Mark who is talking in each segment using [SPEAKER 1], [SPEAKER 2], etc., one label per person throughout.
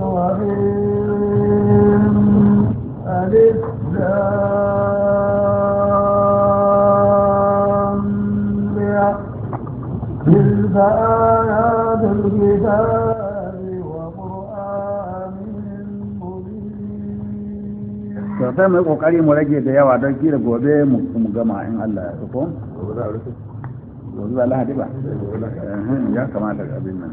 [SPEAKER 1] الرحيم ألف لام را تلك آيات الكتاب وقرآن مبين.
[SPEAKER 2] sai mu yi kokari mu rage da yawa don kila gobe mu gama in Allah ya so. Gobe ba Lahadi ba? Ya kamata ga abin nan.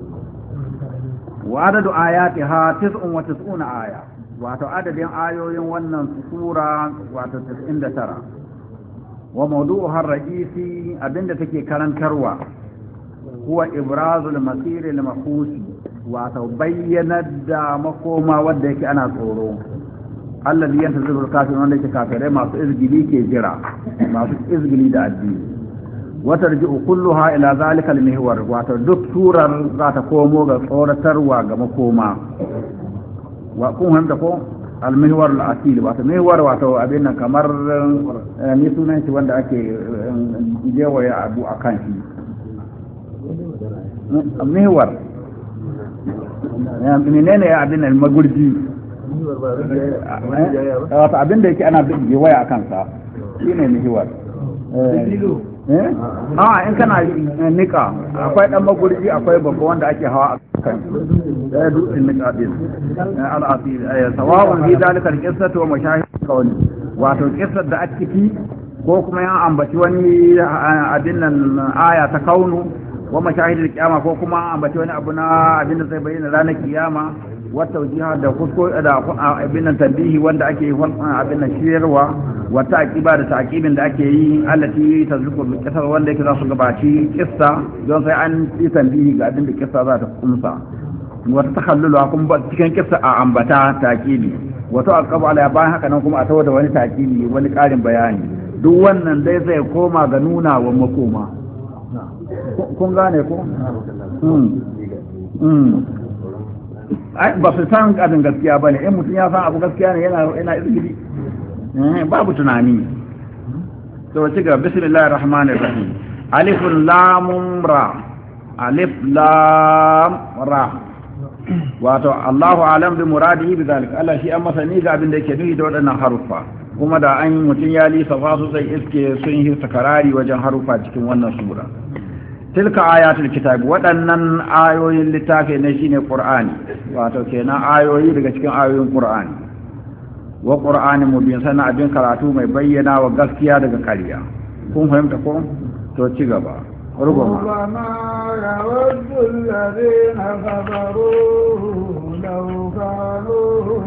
[SPEAKER 2] Wa adadu ayatiha 99 aya. Wato adadin ayoyin wannan sura wato 99. Wa mawdu'uha ar-ra'isi abinda take karantarwa huwa ibrazul masir al-makhus wato bayyana da makoma wanda yake ana tsoro. Alladhi yantaziru al-kafirun wanda yake kafirai masu izgili ke jira masu izgili da addini. watarji'u kulluha ila zalika al-mihwar wato duk surar za ta komo ga tsoratarwa ga makoma wa kun hamda ko al-mihwar al-asil wato mihwar wato abin nan kamar ni sunan shi wanda ake jewaya abu akan shi mihwar menene ya abin nan magurji wato abin da yake ana jewaya akan sa shine mihwar in kana nika akwai dan magurji akwai babba wanda ake hawa kan da dutsen nika din al-asir sawa'un fi dalika al-qissatu wa mashahid qawli wato qissar da ake ko kuma yan ambaci wani abin nan aya ta kaunu wa mashahid al-qiyama ko kuma ambaci wani abu na abin da zai bayyana ranar kiyama wata wajiha da kusko da abin nan tambihi wanda ake yi abin nan shirwa wata aqiba da ta'qibin da ake yi allati tazkur qissar wanda yake za su gabaci kissa don sai an yi tambihi ga abin da kissa za ta kumsa wata takhallulu kuma cikin kissa a ambata taqibi wato aqabu ala bayan haka nan kuma a tawo da wani taqibi wani karin bayani duk wannan dai zai koma ga nuna wa makoma kun gane ko ba su san abin gaskiya ba ne in mutum ya san abu gaskiya ne yana izgiri babu tunani to ci gaba bismillahir rahmanir rahim alif lam ra alif lam ra wato Allahu alam bi muradihi bi zalika Allah shi an masani ga abin da yake nufi da waɗannan harufa kuma da an mutum ya lisafa su sai iske sun yi takarari wajen harufa cikin wannan sura tilka ayatul kitab waɗannan ayoyin littafi ne shine qur'ani wato kenan ayoyi daga cikin ayoyin qur'ani wa qur'ani mubin sana abin karatu mai bayyana wa gaskiya daga ƙarya kun fahimta ko to ci gaba
[SPEAKER 1] ربما يود الذين كفروا لو كانوا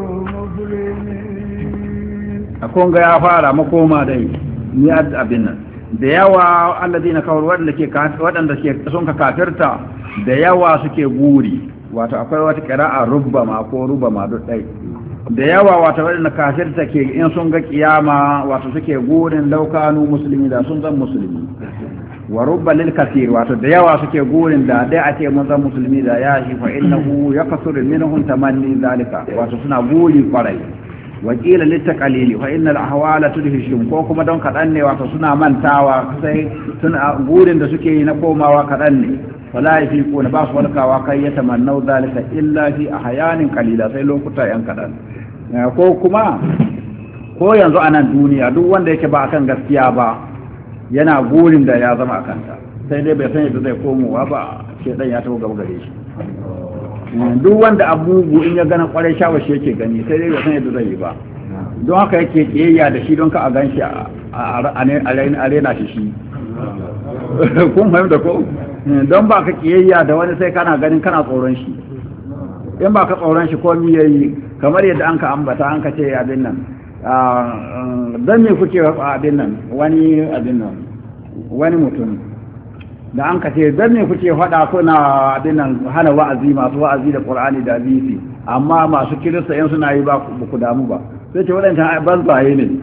[SPEAKER 1] مسلمين
[SPEAKER 2] أكون يا فارا مقوما دي نياد أبنا da yawa alladina kawar waɗanda ke sun ka kafirta da yawa suke guri wato akwai wata qira'a rubbama ko rubama duk dai da yawa wato waɗanda kafirta ke in sun ga kiyama wato suke gurin laukanu musulmi da sun zan musulmi wa rubba lil kathir wato da yawa suke gurin da dai a ce mun zan musulmi da ya shi fa innahu yakthuru minhum tamanni zalika wato suna guri kwarai wakila littakalili fa innal ahwala tudhishum ko kuma don kadan ne wato suna mantawa sai suna gurin da suke yi na komawa kadan ne wala yafiquna ba su walkawa kai ya tamannau zalika illa fi ahyanin qalila sai lokuta yan kadan ko kuma ko yanzu a nan duniya duk wanda yake ba akan gaskiya ba yana gurin da ya zama akan ta sai dai bai san yadda zai komowa ba shedan ya tawo gaba gare shi duk wanda abubu in ya gana kwarai shawashi yake gani sai dai bai san yadda zai yi ba don haka yake kiyayya da shi don ka a gan shi a rena shi kun fahimta ko don ba ka kiyayya da wani sai kana ganin kana tsoron shi in ba ka tsoron shi komi ya yi kamar yadda an ka ambata an ka ce abin nan don me kuke abin nan wani mutum da an kace dan ne kuke faɗa kuna abin nan hana wa'azi masu wa'azi da Qur'ani da hadisi amma masu kirista yan suna yi ba ku damu ba sai ce waɗancan banzaye ne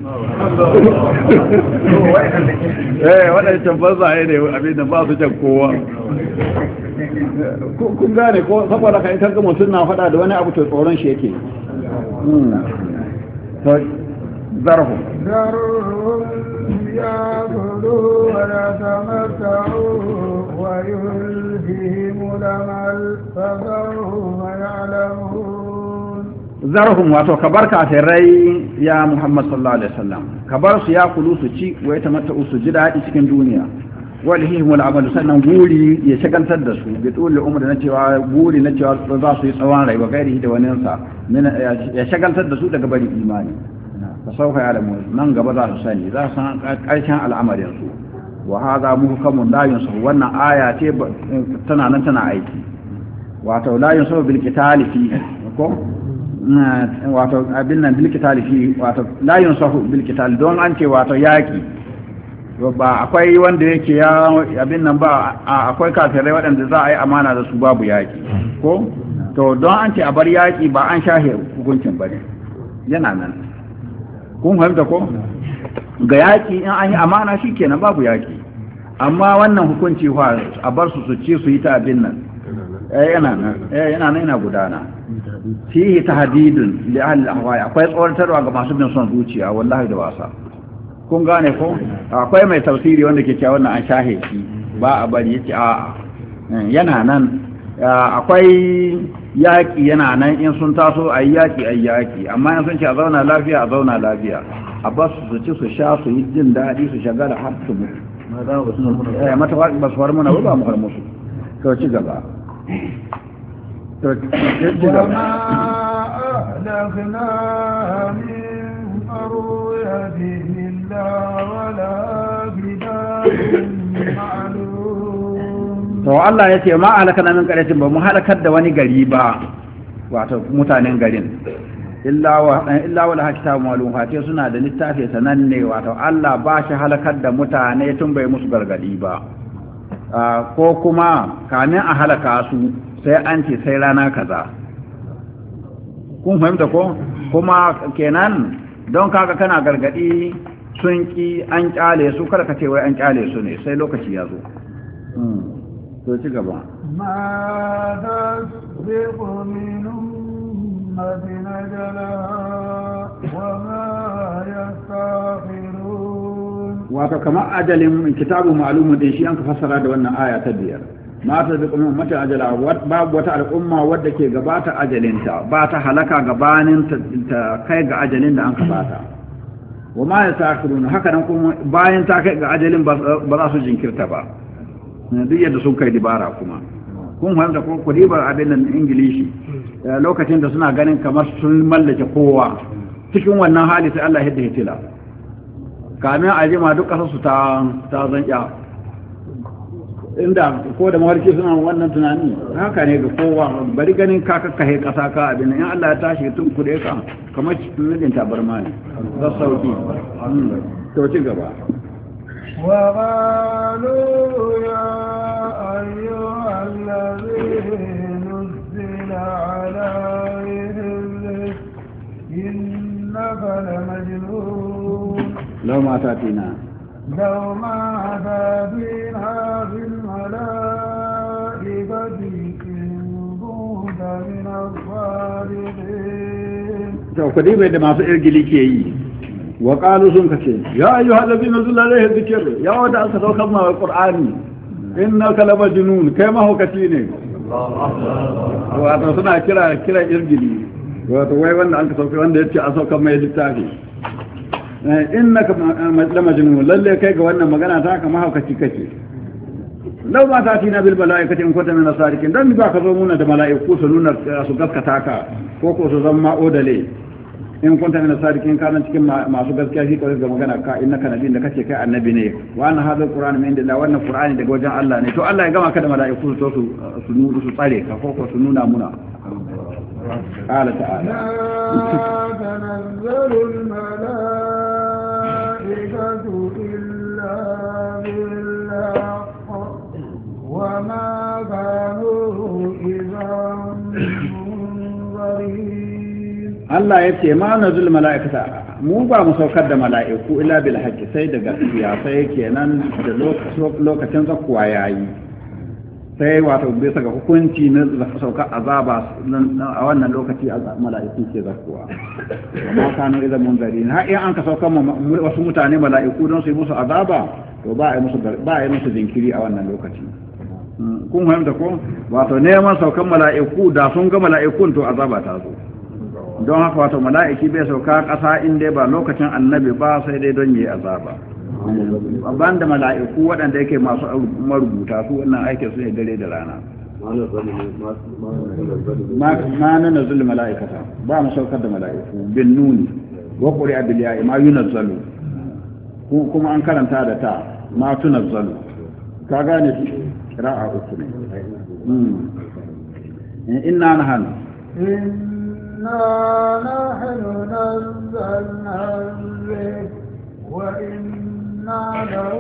[SPEAKER 2] waɗancan banzaye ne abin da ba su can kowa kun gane ko saboda kai kan gama suna faɗa da wani abu to tsoron shi yake zarhu
[SPEAKER 1] يأكلوا ويتمتعوا ويلههم الأمل فسوف يعلمون
[SPEAKER 2] zarhum wato kabar kafirai ya Muhammad sallallahu alaihi wasallam kabar su ya kulu su ci wa ya tamatta su ji daɗi cikin duniya walihim wal amal sannan guri ya shagaltar da su bi dole umar na cewa guri na cewa za su yi tsawon rayuwa gairi da wani sa ya shagaltar da su daga bari imani fa sauka ya lamu nan gaba za su sani za su san karshen al'amarin su wa hadha muhkamun la yunsahu wannan aya ce tana nan tana aiki wato la yunsahu bil qitali fi ko wato abin nan bil qitali fi wato la yunsahu bil qitali don an ce wato yaki ba akwai wanda yake ya abin nan ba akwai kafirai waɗanda za a yi amana da su babu yaki ko to don an ce a bar yaki ba an shahe hukuncin bane yana nan kun fahimta ko ga yaki in an yi amana shikenan babu yaki amma wannan hukunci fa a bar su ci su yi ta abin nan yana nan yana gudana fihi tahdidun li ahli al-ahwa akwai tsoratarwa ga masu bin son zuciya wallahi da wasa kun gane ko akwai mai tafsiri wanda ke cewa wannan an shahe shi ba a bari yace a yana nan akwai yaki yana nan in sun taso ayi yaki amma in sun ce a zauna lafiya a bas su ci su sha su yi jin daɗi su shagala har su mutu mata ba su faru mana ba mu farmu su to ci gaba to Allah ya ce ma halakana min qaryatin ba mu halakar da wani gari ba wato mutanen garin illa wa la kitabu malum fatiha suna da littafi sananne wato Allah ba shi halakar da mutane tun bai musu gargadi ba ko kuma kamin a halaka su sai an ce sai rana kaza kun fahimta ko kuma kenan don kaga kana gargadi sun ki an kyale su kada ka ce wai an kyale su ne sai lokaci ya zo to ci gaba
[SPEAKER 1] ma tasbiqu min ummatin ajalaha wa ma yastaghfirun
[SPEAKER 2] wato kamar ajalin kitabu ma'lumun din shi an ka fassara da wannan aya ta biyar ma tasbiqu min ummatin ajalaha babu wata al'umma wadda ke gabata ajalinta ba ta halaka gabanin ta kai ga ajalin da an ka bata wa ma yastaghfirun haka nan kuma bayan ta kai ga ajalin ba za su jinkirta ba duk yadda sun kai dibara kuma kun fahimta ko ku dibar abin nan ingilishi lokacin da suna ganin kamar sun mallake kowa cikin wannan hali sai Allah ya hitila kamin a jima duk kasar su ta zanya inda ko da mawarki suna wannan tunani haka ne ga kowa bari ganin ka kakkahe kasa ka abin in Allah ya tashi tun kude ka kamar cikin tabarma ne za sauki to ci gaba
[SPEAKER 1] وقالوا يا أيها الذي نزل عليه الذكر إنك لمجنون
[SPEAKER 2] لو ما تأتينا
[SPEAKER 1] بالملائكة إن كنت من الصادقين.
[SPEAKER 2] to kudi bai da masu irgili ke yi wa qalu sun kace ya ayyuhal ladina zalla alaihi dhikr ya wanda aka saukar ma alqur'ani innaka lamajnun kai ma hukaci ne wato suna kira irgili wato wai wanda aka saukar wanda yace an saukar mai littafi innaka lamajnun lalle kai ga wannan magana ta kama hukaci kake law ma ta'tina bil malaikati in kunta min as-sadiqin dan ba ka zo muna da mala'iku su nuna su gaskata ka ko su zama odale in kunta min as-sadiqin kana cikin masu gaskiya shi kawai ga magana ka innaka nabiyin da kace kai annabi ne wa anna hadha al-qur'an min indillah wannan qur'ani daga wajen Allah ne to Allah ya gama ka da mala'iku su su tsare ka ko su nuna muna qala ta'ala
[SPEAKER 1] تنزل الملائكة إلا بالحق وما كانوا إذا منظرين
[SPEAKER 2] Allah ya ce ma nazul mala'ikata mu ba mu saukar da mala'iku illa bil haqqi sai da gaskiya sai kenan da lokacin zakkuwa yayi sai wato bisa ga hukunci na saukar azaba a wannan lokaci mala'iku ke zakkuwa amma kanu idan munzari har in an ka saukar wasu mutane mala'iku don su yi musu azaba to ba a yi musu jinkiri a wannan lokaci kun fahimta ko wato neman saukan mala'iku da sun ga mala'ikun to azaba ta zo don haka wato mala'iki bai sauka ƙasa inda ba lokacin annabi ba sai dai don yi azaba ban da mala'iku waɗanda yake masu marubuta su wannan aikin su ne dare da rana ma na nazul mala'ikata ba mu saukar da mala'iku bin nuni wa qur'a bil ya'i ma yunazzalu kuma an karanta da ta ma tunazzalu ka gane qira'a uku ne inna nahnu
[SPEAKER 1] نزلنا الذكر وإنا له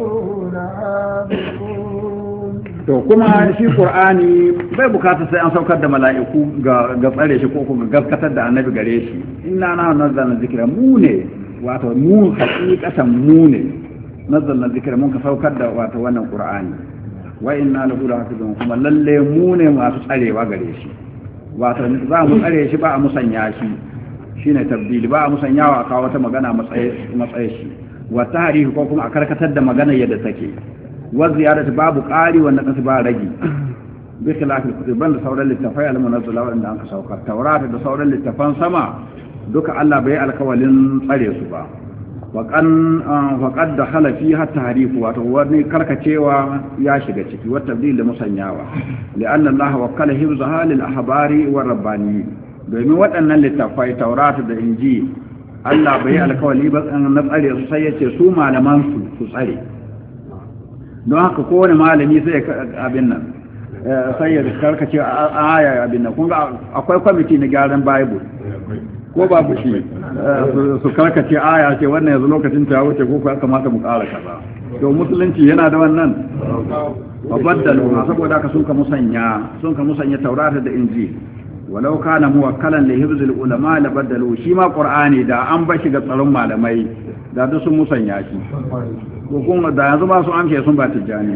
[SPEAKER 1] لحافظون
[SPEAKER 2] to kuma shi qur'ani bai bukata sai an saukar da mala'iku ga tsare shi ko kuma gaskatar da annabi gare shi inna na nazzalna zikra mu ne wato mu hakikatan mu ne nazzalna zikra mun ka saukar da wato wannan qur'ani wa inna lahu lahafizun kuma lalle mu ne masu tsarewa gare shi wato za mu tsare shi ba a musanya shi shine tabdili ba a musanyawa a kawo wata magana matsayi shi wa tarihi ko kuma a karkatar da magana yadda take wa ziyarati babu qari wannan kasu ba ragi bi khilafil kutub banda sauran littafai al-munazzala wanda an ka saukar taurata da sauran littafan sama duka Allah bai alkawalin tsare su ba wa faqad dakhala fiha tahrif wato wani karkacewa ya shiga ciki wa tabdil da musanyawa li'anna Allah wakkala hifzaha lil ahbari war rabbani domin waɗannan littafai taurata da inji Allah bai alkawali ba na tsare su sai yace su malaman su tsare don haka kowane malami sai abin nan sai ya karkace aya abin nan kun ga akwai kwamiti na gyaran bible ko babu shi su karkace aya ce wannan yanzu lokacin ta wuce ko ya kamata mu ƙara kaza to musulunci yana da wannan babaddalu saboda haka sun ka musanya taurata da injil walau kana muwakkalan li hifzil ulama la badalu shi ma qur'ani da an bashi ga tsaron malamai da duk sun musanya shi ko kuma da yanzu ba su amshe sun ba tijani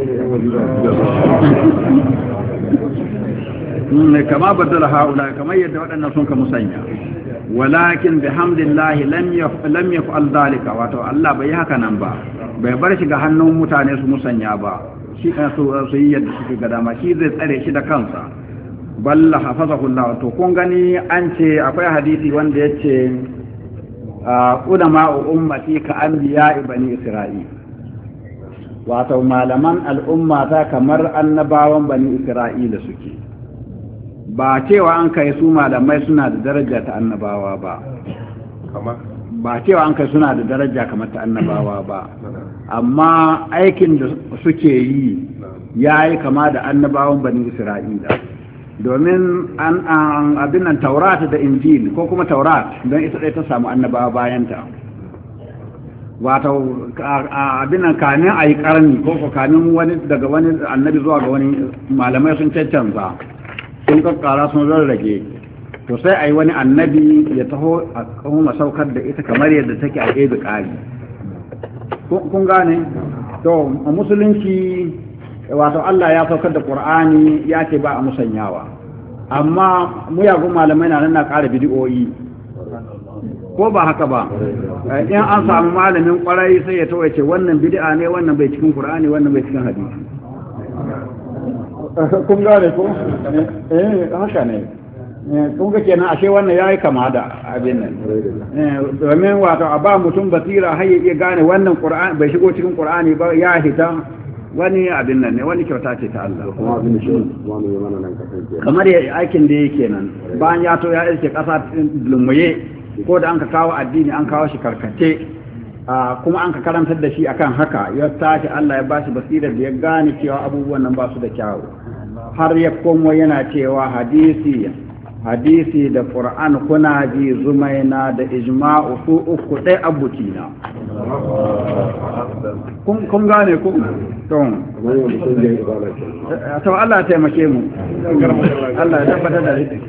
[SPEAKER 2] kama badala haula kamar yadda waɗannan sun ka musanya walakin bihamdillahi lam yaf'al dhalika wato Allah bai haka nan ba bai bar shi ga hannun mutane su musanya ba shi su yi yadda suke ga dama shi zai tsare shi da kansa balla hafazahu Allah to kun gani an ce akwai hadisi wanda yace ulama ummati ka anbiya bani isra'il wato malaman al'umma ta kamar annabawan bani isra'ila suke ba cewa an kai su malamai suna da daraja ta annabawa ba ba cewa an kai suna da daraja kamar ta annabawa ba amma aikin da suke yi yayi kama da annabawan bani isra'ila domin an abin nan taurat da injil ko kuma taurat don ita ɗaya ta samu annabawa bayanta wato abin nan kamin a yi ƙarni ko kamin wani daga wani annabi zuwa ga wani malamai sun cancanza sun kakkara sun rarrage to sai a yi wani annabi ya taho a kuma saukar da ita kamar yadda take a ɗaya ƙari kun gane to a musulunci wato Allah ya saukar da Qur'ani ya ce ba a musanyawa amma muyagun malamai na nan na ƙara bidiyoyi ko ba haka ba in an samu malamin ƙwarai sai ya tawaye ce wannan bid'a ne wannan bai cikin Qur'ani wannan bai cikin hadisi kun gane ko haka ne kun ga kenan ashe wannan yayi kama da abin nan domin wato a ba mutum basira har ya iya gane wannan Qur'ani bai shigo cikin Qur'ani ba ya hita wani abin nan ne wani kyauta ce ta Allah kamar ya aikin da yake nan bayan ya to ya iske kasa lumuye ko da an ka kawo addini an kawo shi karkace kuma an ka karantar da shi akan haka ya tashi Allah ya bashi basirar da ya gane cewa abubuwan nan ba su da kyawu har ya komo yana cewa hadisi da Qur'an kuna ji zumaina da ijma'u su uku dai abutina kun gane ku to Allah ya taimake mu Allah ya tabbatar da shi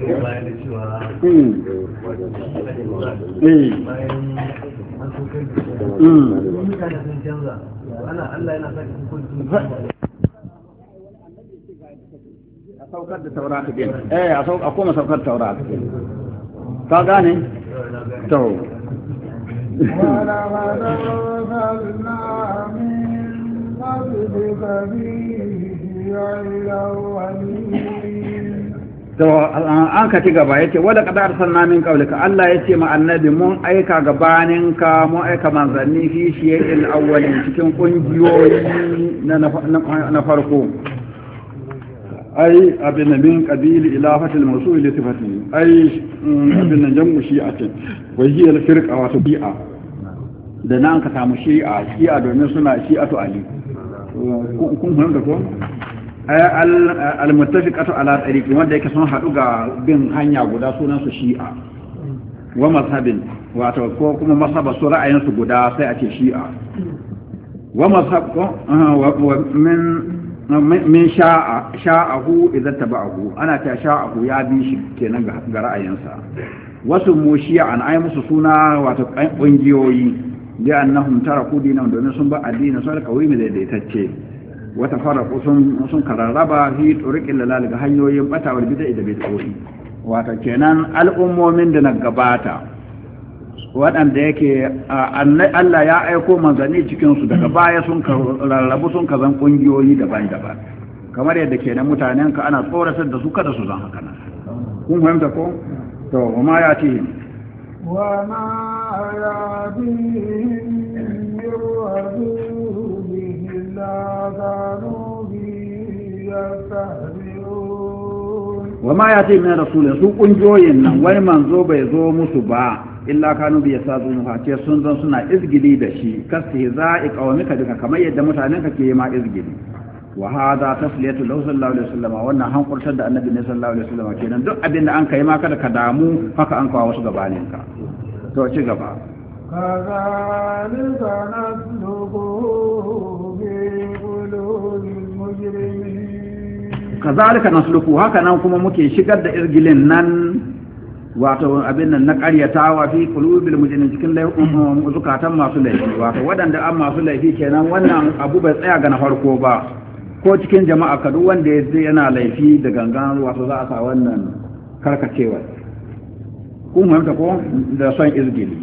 [SPEAKER 2] a saukar da taurata din a koma saukar taurata ka gane to
[SPEAKER 1] ولقد أرسلنا من قبلك في الأولين
[SPEAKER 2] to an ka ci gaba yace wala qad arsalna min qablika Allah yace ma annabi mun aika gabaninka mun aika manzanni fi shiyil awwalin cikin kungiyoyi na farko ai abin min qabil ilafati al-mawsul li sifati ai abin jamu shi'atin wa hiya al-firqa wa tabi'a da nan ka samu shi'a domin suna shi'atu ali kun fahimta ko al-muttafiqatu ala tariqi wanda yake sun hadu ga bin hanya guda sunan su shi'a wa mazhabin wato ko kuma mazhaba su ra'ayin su guda sai a ce shi'a wa mazhab ko wa min sha'ahu idan taba'ahu ana ta sha'ahu ya bi shi kenan ga ra'ayinsa wasu mu shi'a an ai musu suna wato kungiyoyi da annahum taraku dinahum domin sun ba addini sun kawai mai daidaitacce wata faraku sun kararraba fi turiqil lalal ga hanyoyin bata wal bid'a da bid'o'i wato kenan al'ummomin da na gabata waɗanda yake Allah ya aiko manzanni cikinsu daga baya sun rarrabu sun kazan ƙungiyoyi daban-daban kamar yadda ke na mutanenka ana tsoratar da su kada su zan haka nan kun fahimta ko? to ma ya ce
[SPEAKER 1] wa ma ya bi min rasulihi la kanu bi yastahzi'un
[SPEAKER 2] wa ma ya ce min rasulin su ƙungiyoyin nan wani manzo bai zo musu ba illa kanu bi yasazun ce sun zan suna izgili da shi kasi za'i qawmika duka kamar yadda mutanen ka ke ma izgili wa hada tasliyatu lahu sallallahu alaihi wasallam wannan hankurtar da annabi ne sallallahu alaihi wasallam kenan duk abin da an kai ma kada ka damu haka an kawo wasu gabanin ka to ci gaba
[SPEAKER 1] kazalika nasluquhu bi qulubil mujrimin
[SPEAKER 2] kazalika nasluquhu haka nan kuma muke shigar da izgilin nan wato abin nan na ƙaryatawa fi qulubil mujrimin cikin zukatan masu laifi wato waɗanda an masu laifi kenan wannan abu bai tsaya ga na farko ba ko cikin jama'a ka duk wanda yana laifi da gangan wato za a sa wannan karkacewa kun fahimta ko da son izgili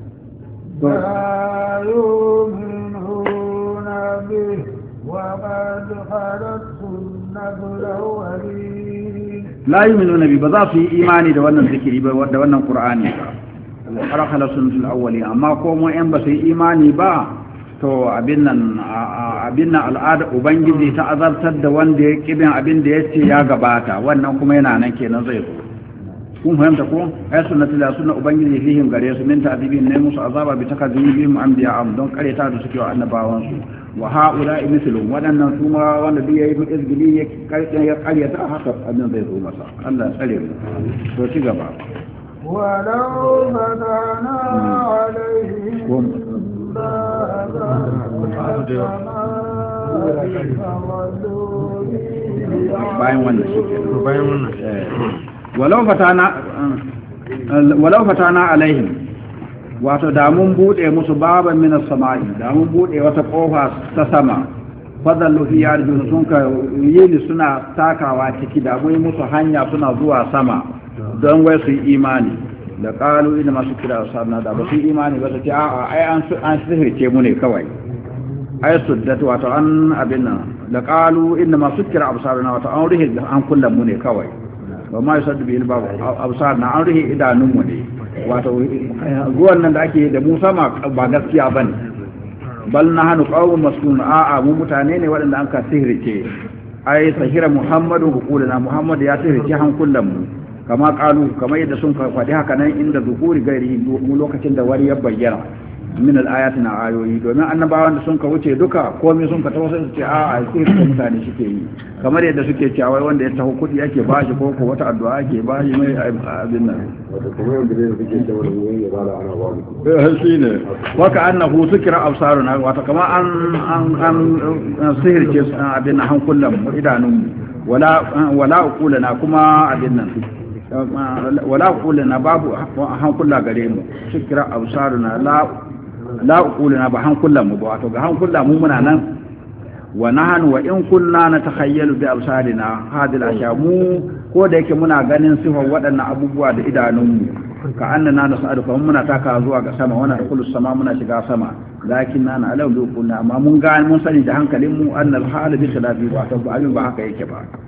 [SPEAKER 1] لا يؤمنون به وقد خلت سنة الأولين
[SPEAKER 2] لا يؤمنون به ba za su yi imani da wannan zikiri ba da wannan qur'ani ba arakhala sunnatul awwali amma ko mu yan ba su yi imani ba to abin nan al'ada ubangiji ta azartar da wanda ya kibin abin da yace ya gabata wannan kuma yana nan kenan zai zo kun fahimta ko ay sunnatul sunna ubangiji fihim gare su min ta'dibin ne musu azaba bi takadhibihim anbiya'am don kareta da suke wa annabawan su wa haula mithlum wadannan su ma wanda duk yayi izgili ya karyata haka annan zai zo masa Allah tsare mu to ci gaba
[SPEAKER 1] ولو فتحنا عليهم
[SPEAKER 2] bayan wannan shi walau fatana alaihim wato da mun bude musu baban minas sama'i da mun bude wata kofa ta sama fadallu fi yarjun sun ka yini suna takawa ciki da mun musu hanya suna zuwa sama don wai su yi imani da qalu inna masu kira sarna da ba su yi imani ba su ce a'a ai an sihirce mu ne kawai ai suddat wato an abin nan da qalu inna masu kira absaruna wato an rihi an kullum mu ne kawai ba ma yusaddu bil bab absarna an rihi idanun mu ne wato ruwan nan da ake da mu sama ba gaskiya bane bal nahnu qawmun mas'ulun a'a mu mutane ne waɗanda an ka sihirce ai sahira muhammadu hukulana muhammad ya sihirce han kullum mu kama kalu kamar yadda sun faɗi haka nan inda zuhuri gairi lokacin da wani ya bayyana min al-ayati na ayoyi domin annabawan da sun ka wuce duka komai sun ka tawo sai su ce a sai su mutane suke yi kamar yadda suke cewa wanda ya taho kudi yake bashi ko ko wata addu'a ake bashi mai abin nan
[SPEAKER 3] wato kamar yadda ne suke cewa wani ya bada ana ba
[SPEAKER 2] shine waka annahu sukira absaruna wato kamar an sihirce abin han kullum idanun wala uqulana kuma abin nan wala uqulana babu hankula gare mu shikra absaruna la uqulana ba hankulan mu ba wato ga hankulan mu muna nan wa nahnu wa in kunna natakhayyalu bi absarina hadil asha mu ko da yake muna ganin sifar waɗannan abubuwa da idanun mu ka annana nasadu kuma muna taka zuwa ga sama wannan kullu sama muna shiga sama lakin na alau bi uqulna amma mun ga mun sani da hankalin mu annal hal bi khilafi wato ba abin ba haka yake ba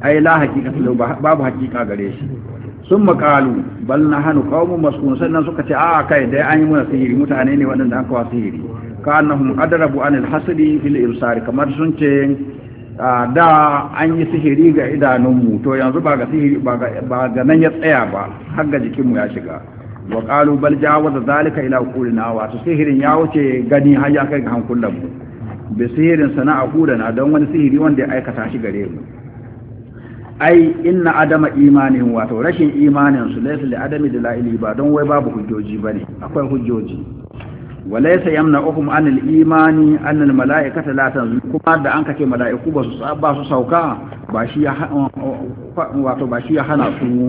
[SPEAKER 2] ai la haqiqata lahu babu haqiqa gare shi sun maqalu bal nahnu qaumun mas'un sannan suka ce a kai dai an yi muna sihiri mutane ne waɗanda aka wa sihiri ka annahum adrabu anil hasdi fil ibsar kamar sun ce da an yi sihiri ga idanunmu to yanzu ba ga sihiri ba ga nan ya tsaya ba har ga jikinmu ya shiga wa qalu bal jawaza zalika ila qulina wa sihirin ya wuce gani har ya kai ga hankulan mu bi sihirin sana'a hudana don wani sihiri wanda ya aikata shi gare mu ai inna adama imanin wato rashin imanin su laysa li adami dalaili ba don wai babu hujjoji bane akwai hujjoji walaysa yamna'uhum anil imani annal mala'ikata la tanzil kuma da an kace mala'iku ba su sauka ba shi ya wato ba shi ya hana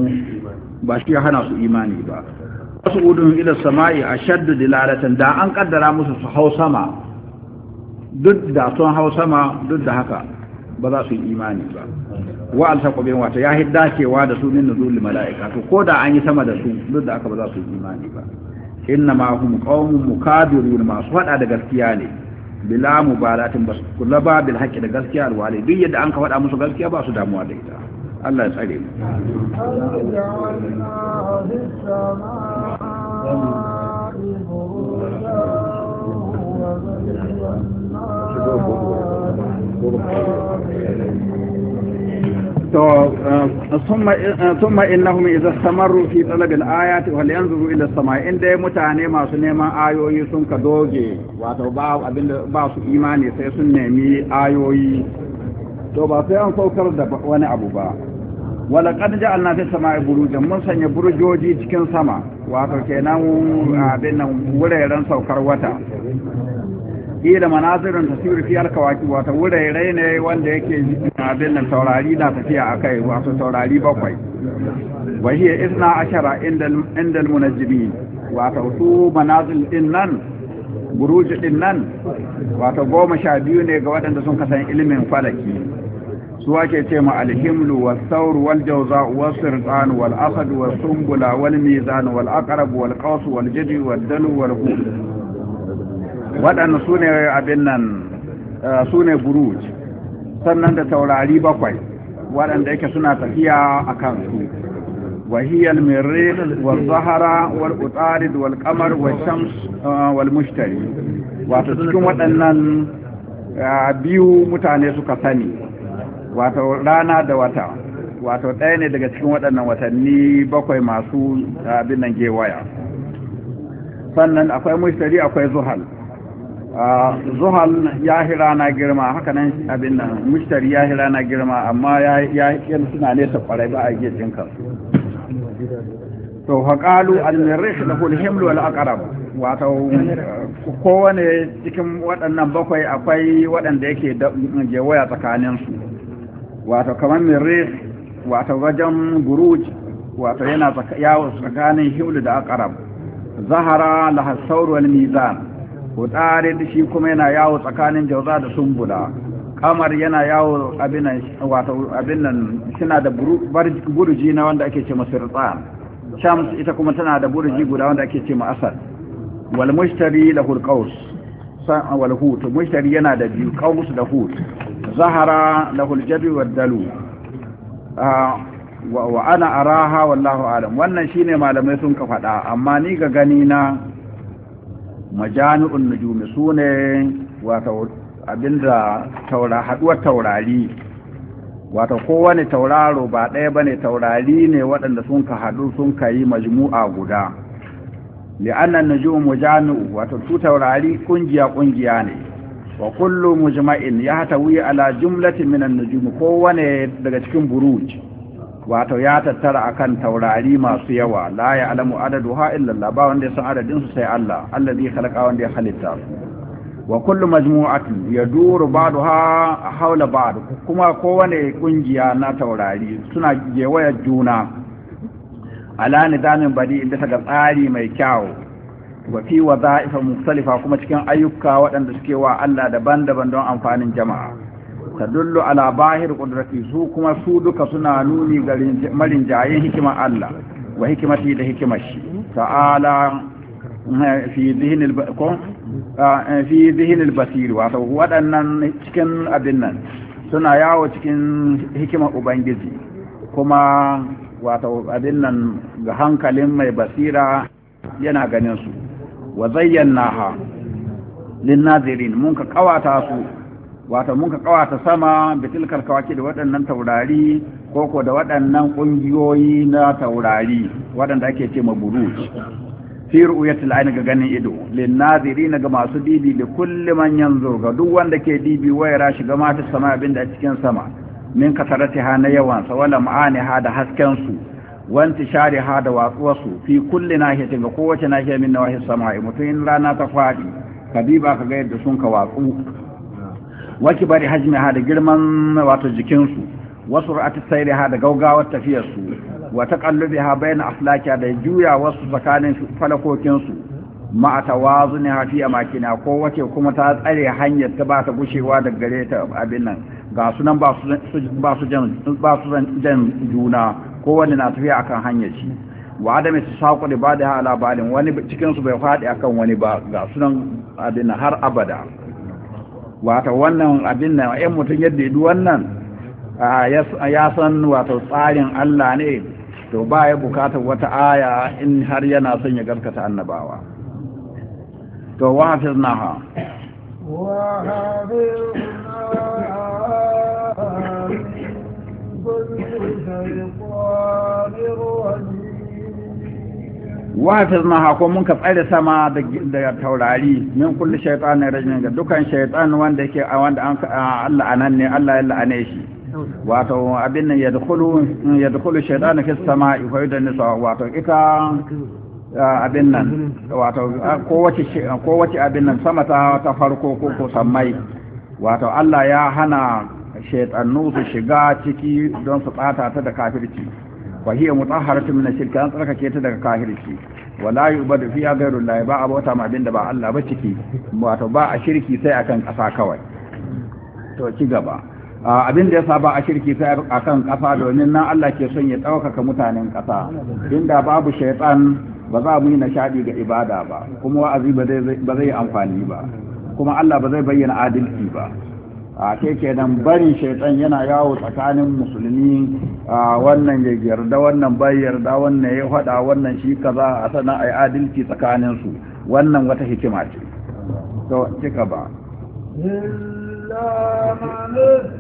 [SPEAKER 2] su imani ba wasu udun ila sama'i ashaddu dilalatan da an kaddara musu su hau sama duk da sun hau sama duk da haka ba za su yi imani ba wa alsaqubin wato ya hidda cewa da su min nuzul mala'ika to ko da an yi sama da su duk da haka ba za su yi imani ba inna ma hum qaumun mukabirun masu fada da gaskiya ne bila mubalatin bas kullaba bil haqqi da gaskiya alwali duk yadda an ka fada musu gaskiya ba su damuwa da ita Allah ya tsare mu ثم إنهم إذا استمروا في طلب الآيات ولينظروا إلى السماء إن دي mutane masu neman ayoyi sun ka doge wato ba su imani sai sun nemi ayoyi to ba sai an saukar da wani abu ba wala qad ja'alna fi sama'i burujan mun sanya burjoji cikin sama wato kenan abin nan wuraren saukar wata ila manazirin tasiri fi alkawaki wato wurare ne wanda yake abin nan taurari na tafiya akai wato taurari bakwai wa hiya 12 inda almunajjimin wato su manazil din nan buruj din nan wato 12 ne ga waɗanda sun kasan ilimin falaki su ake ce ma alhimlu was-sawr wal-jawza was-sirtan wal-asad was-sumbula wal-mizan wal-aqrab wal-qaws wal-jadi wad-dalu wal-hud waɗanda su ne abin nan su ne buruj sannan da taurari bakwai waɗanda yake suna tafiya a kansu wahiyar mirril wal zahara wal utarid wal kamar wal shams wal mushtari wato cikin waɗannan biyu mutane suka sani wato rana da wata wato ɗaya ne daga cikin waɗannan watanni bakwai masu abin nan gewaya sannan akwai mushtari akwai zuhal zuhal ya hira na girma haka nan abin nan mushtari ya hira na girma amma ya suna nesa kwarai ba a yi jinka to haƙalu al-mirrish lahu al-himlu wal aqrab wato kowane cikin waɗannan bakwai akwai waɗanda yake gewaya tsakanin su wato kamar mirrish wato wajen buruj wato yana yawo tsakanin himlu da aqrab zahara lahu as-sawr wal mizan hutare da shi kuma yana yawo tsakanin jauza da sumbula kamar yana yawo abin nan suna da burji na wanda ake ce masirtsan shams ita kuma tana da burji guda wanda ake ce asad wal mushtari lahu qaus wal hut mushtari yana da biyu qaus da hut zahara lahu al-jabi wad dalu wa ana araha wallahu alam wannan shine malamai sun ka faɗa amma ni ga gani na majami'un nujumi sune wato abinda haduwar taurari wato kowane tauraro ba ɗaya bane taurari ne waɗanda sun ka hadu sun ka yi majmu'a guda li'anna an-nujum mujami'u wato su taurari kungiya ne wa kullu mujma'in yahtawi ala jumlatin min an-nujum kowane daga cikin buruj wato ya tattara akan taurari masu yawa la ya'lamu adaduha illa Allah ba wanda ya san adadin su sai Allah allazi khalaqa wanda ya halitta wa kullu majmu'atin yaduru ba'daha hawla ba'd kuma kowane kungiya na taurari suna gewaya juna ala nidamin badi inda ta ga tsari mai kyau wa fi wadha'ifa mukhtalifa kuma cikin ayyuka waɗanda suke wa Allah daban-daban don amfanin jama'a tadullu ala bahir qudrati su kuma su duka suna nuni ga marinjayin hikimar Allah wa hikimati da hikimar shi ta'ala fi dhihnil basir wato waɗannan cikin abin nan suna yawo cikin hikimar ubangiji kuma wato abin nan ga hankalin mai basira yana ganin su wa zayyanaha linnazirin mun ka kawata su wato mun ka kawata sama bitilkal kawaki da waɗannan taurari koko da waɗannan ƙungiyoyi na taurari waɗanda ake ce maburuj fi ru'yatil ayn ga ganin ido linnazirin ga masu dibi da kulli man yanzu ga duk wanda ke dibi wayara shi ga mata sama abinda a cikin sama min kasaratiha na yawan sa wala ma'aniha da hasken su wanti shariha da watsuwarsu fi kulli nahiyatin ga kowace nahiya min nawahi sama'i mutun rana ta fadi kadiba ka ga yadda sun ka watsu waki bari hajmiha da girman wato jikin su wasu ra'ati sayriha da gaugawar tafiyar su wa taqallubiha bayna aflakiha da juya wasu tsakanin falakokin su ma tawazuniha fi amakina kowace kuma ta tsare hanyar ta ba ta gushewa daga gare ta abin nan ga sunan ba su jan juna kowanne na tafiya akan hanyar shi wa adami su saƙo da ba da hala balin wani cikinsu bai faɗi akan wani ba ga sunan abin har abada wata wannan abin nan ‘yan mutum yadda idu wannan ya san wato tsarin Allah ne to ba ya bukatar wata aya in har yana son ya gaskata annabawa to wa hafiz naha وحفظناها ko mun ka tsare sama da taurari min kulli shaytanin rajin ga dukan shaytan wanda yake wanda an Allah anan ne Allah ya la'ane shi wato abin nan yadkhulu shaytanu fi samai fa yudannisu wato ita abin nan wato kowace abin nan sama ta farko ko sammai wato Allah ya hana shaytanu su shiga ciki don su bata ta da kafirci wa hiya mutahharatun min ash-shirk an tsarkake ta daga kafirci wala yubadu fiha ghayrullahi ba abota ma abinda ba Allah ba ciki wato ba a shirki sai akan kasa kawai to ci gaba abinda yasa ba a shirki sai akan kasa domin nan Allah ke son ya daukaka mutanen kasa inda babu shaytan ba za mu yi nishadi ga ibada ba kuma wa'azi ba zai amfani ba kuma Allah ba zai bayyana adalci ba a kenan barin shaitan yana yawo tsakanin musulmi wannan ya yarda wannan bai yarda wannan ya faɗa wannan shi kaza a sana ai adalci tsakanin su wannan wata hikima ce to cika ba
[SPEAKER 1] illa man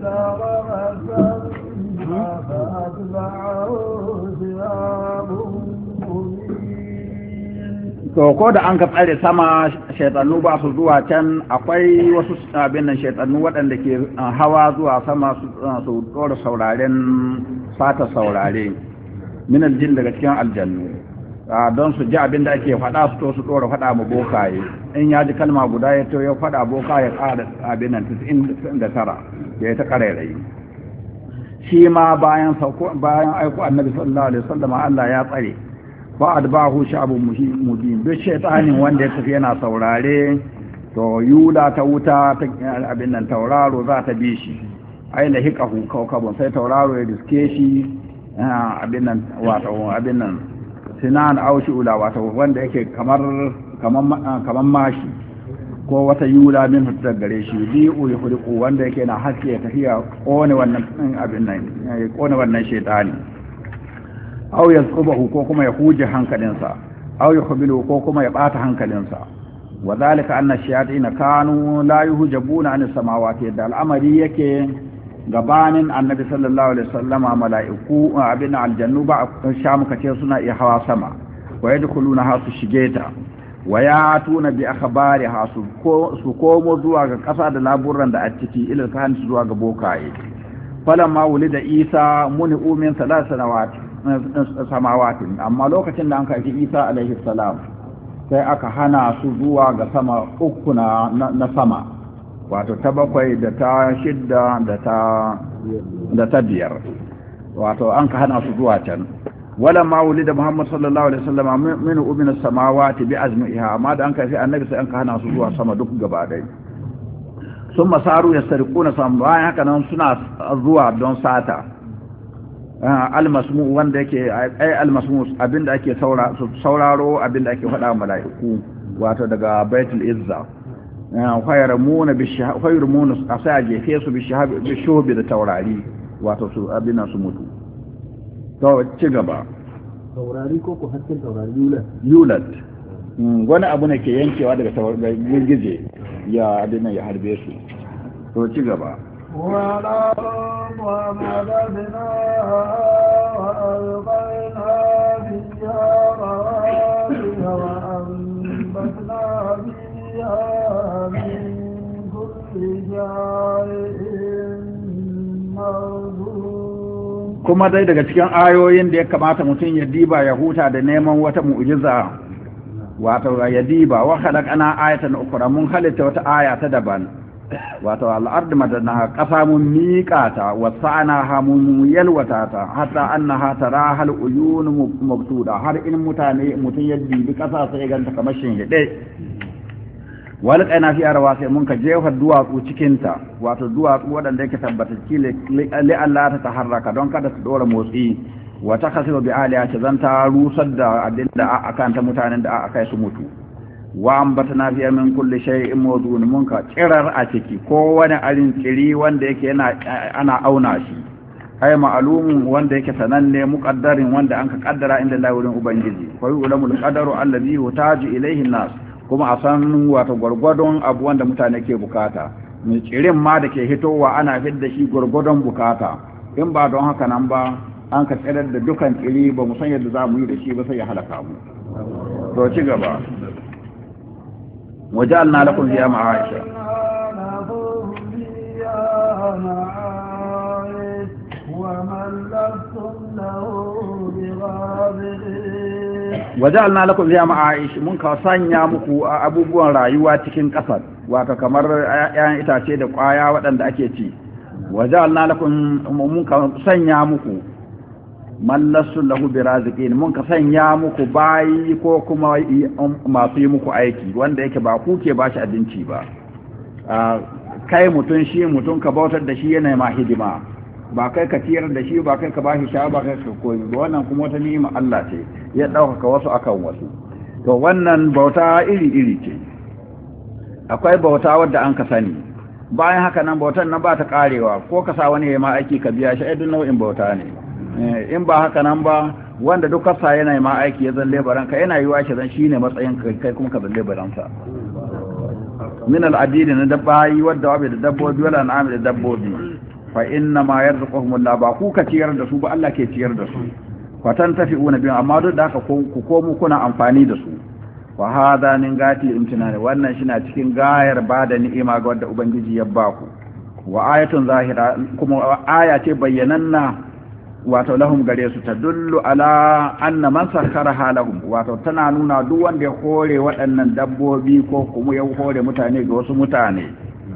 [SPEAKER 2] to ko da an ka tsare sama shaitannu ba su zuwa can akwai wasu abin nan shaitannu waɗanda ke hawa zuwa sama su ɗora sauraren fata saurare min aljin daga cikin aljannu don su ji abin da ake faɗa su to su ɗora faɗa mu bokaye in ya ji kalma guda ya to ya faɗa boka ya ƙara abin nan 99 ya yi ta ƙarairayi shi ma bayan aiko annabi sallallahu alaihi wasallam Allah ya tsare fa adbahu sha'bun mubin bi shaytanin wanda ya tafi yana saurare to yuda ta wuta ta abin nan tauraro za ta bi shi ai la hiqahu kawkabun sai tauraro ya diske shi abin nan wato abin nan sinan aushi ula wato wanda yake kamar mashi ko wata yula min hutar gare shi bi'u yuhriqu wanda yake na haske ya tafiya kone wannan abin nan ya kone wannan shaytani aw yazqubahu ko kuma ya huje hankalinsa aw yukhbilu ko kuma ya bata hankalinsa wa zalika anna shayatin kanu la yuhjabuna an samawati da al'amari yake gabanin annabi sallallahu alaihi wasallama mala'iku abin aljannu ba sha muka ce suna iya hawa sama wa yadkhuluna hasu shigeta wa yatuna bi akhbari hasu ko su komo zuwa ga kasa da laburan da a ciki ilal kan zuwa ga bokaye falamma wulida isa muni umin samawatin amma lokacin da an kai isa alaihi salam sai aka hana su zuwa ga sama uku na sama wato ta bakwai da ta shidda da ta biyar wato an ka hana su zuwa can wala ma wulida muhammad sallallahu alaihi wasallam min umin samawati bi azmiha amma da an kai annabi sai an ka hana su zuwa sama duk gaba dai sun masaru yastarquna sam bayan haka nan suna zuwa don sata almasmu wanda yake ai almasmu abinda ake sauraro abinda ake faɗa mala'iku wato daga baitul izza fayrumuna fayrumuna asa jefe su bishubi da taurari wato su abin su mutu to ci gaba
[SPEAKER 4] taurari ko hasken taurari
[SPEAKER 2] yulat wani abu ne ke yankewa daga girgije ya abin ya harbe su to ci gaba
[SPEAKER 1] والأرض مددناها وألقينا فيها رواسي وأنبتنا فيها من كل شيء موزون.
[SPEAKER 2] kuma dai daga cikin ayoyin da ya kamata mutum ya diba ya huta da neman wata mu'jiza wato ya diba wa khalaqana ayatan ukhra mun halitta wata aya ta daban wato al'ard madana ƙasa mun miƙata wa sa'ana mun yalwata ta hatta annaha tara hal uyun mabtuda har in mutun ya dibi ƙasa sai ganta kamar shinhide wal qaina fi arwa sai mun ka jefa duwatsu cikin ta wato duwatsu wadanda yake tabbatacci li Allah ta taharraka don kada su dora motsi wa takhasibu bi aliyati zanta rusar da abinda akan ta mutanen da aka kai su mutu wa ambatna fiya min kulli shay'in mawdun mun ka tsirar a ciki ko wani arin tsiri wanda yake ana auna shi ay ma'lumun wanda yake sananne muqaddarin wanda an ka kaddara inda Allah wurin ubangiji fa yu'lamul qadaru alladhi yutaju ilayhi an-nas kuma a san wato gurgurdon abu wanda mutane ke bukata mai tsirin ma da ke hitowa ana fidda shi gurgurdon bukata in ba don haka nan ba an ka tsirar da dukan tsiri ba mu san yadda za mu yi da shi ba sai ya halaka mu to ci gaba وجعلنا لكم فيها معايش وجعلنا لكم فيها معايش mun ka sanya muku abubuwan rayuwa cikin ƙasar wato kamar 'ya'yan itace da ƙwaya waɗanda ake ci waja'alna lakum mun ka sanya muku mallasu lahu biraziqin mun ka sanya muku bayi ko kuma masu yi muku aiki wanda yake ba ku ke bashi abinci ba kai mutun shi mutun ka bautar da shi yana ma hidima ba kai ka ciyar da shi ba kai ka bashi sha ba kai ka koyi ba wannan kuma wata ni'ima Allah ce ya dauka wasu akan wasu to wannan bauta iri ce akwai bauta wadda an ka sani bayan haka nan bautan nan ba ta karewa ko ka sa wani ya ma aiki ka biya shi duk nau'in bauta ne in ba haka nan ba wanda duk kasa yana ma aiki ya zalle baranka yana yiwa shi zan shine matsayin kai kuma ka zalle baransa min al-adid na dabbayi wadda wabe da dabbobi wala an'am da dabbobi fa inna ma yarzuquhum Allah ba ku ka ciyar da su ba Allah ke ciyar da su fatan tafi'una bi amma duk da haka ku komu kuna amfani da su wa hada min gati imtinani wannan shi na cikin gayar bada ni'ima ga wanda ubangiji ya ba ku wa ayatun zahira kuma aya ce bayyananna wato lahum gare su tadullu ala anna man sakharaha lahum wato tana nuna duk wanda ya hore waɗannan dabbobi ko kuma ya hore mutane ga wasu mutane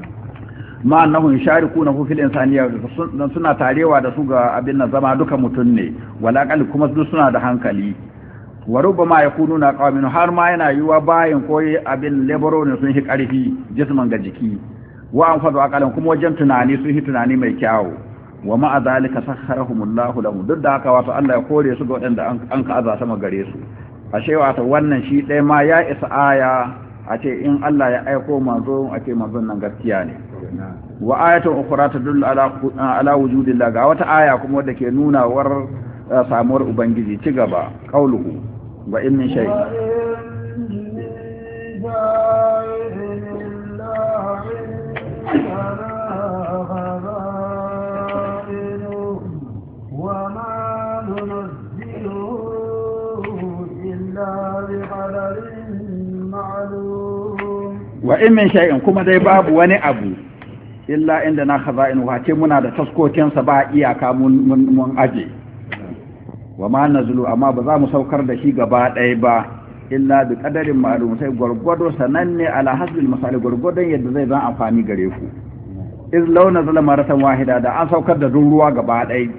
[SPEAKER 2] ma annahum yusharikuna fil insaniya suna tarewa da su ga abin nan zama duka mutun ne wala kal kuma su suna da hankali wa rubbama yakununa qawmin har ma yana yiwa bayin koyi abin laboro ne sun shi karfi jisman ga jiki wa an fadu akalan kuma wajen tunani sun shi tunani mai kyawu wa ma'a zalika sakharahumullahu lahum duk da haka wato Allah ya kore su ga wadanda an ka aza sama gare su ashe wato wannan shi dai ma ya isa aya a ce in Allah ya aiko manzo a ce manzon nan gaskiya ne wa ayatun ukhra tadullu ala wujudillah ga wata aya kuma wadda ke nuna war samuwar ubangiji ci gaba qauluhu wa in min shay wa in min shay'in kuma dai babu wani abu illa inda na khaza'in wace muna da taskokin sa ba iyaka mun aje wa ma nazulu amma ba za mu saukar da shi gaba ɗaya ba illa bi qadarin ma'lum sai gurgudo sananne ala hasbil masali gurgudon yadda zai zan amfani gare ku iz law nazala maratan wahida da an saukar da ruwa gaba ɗaya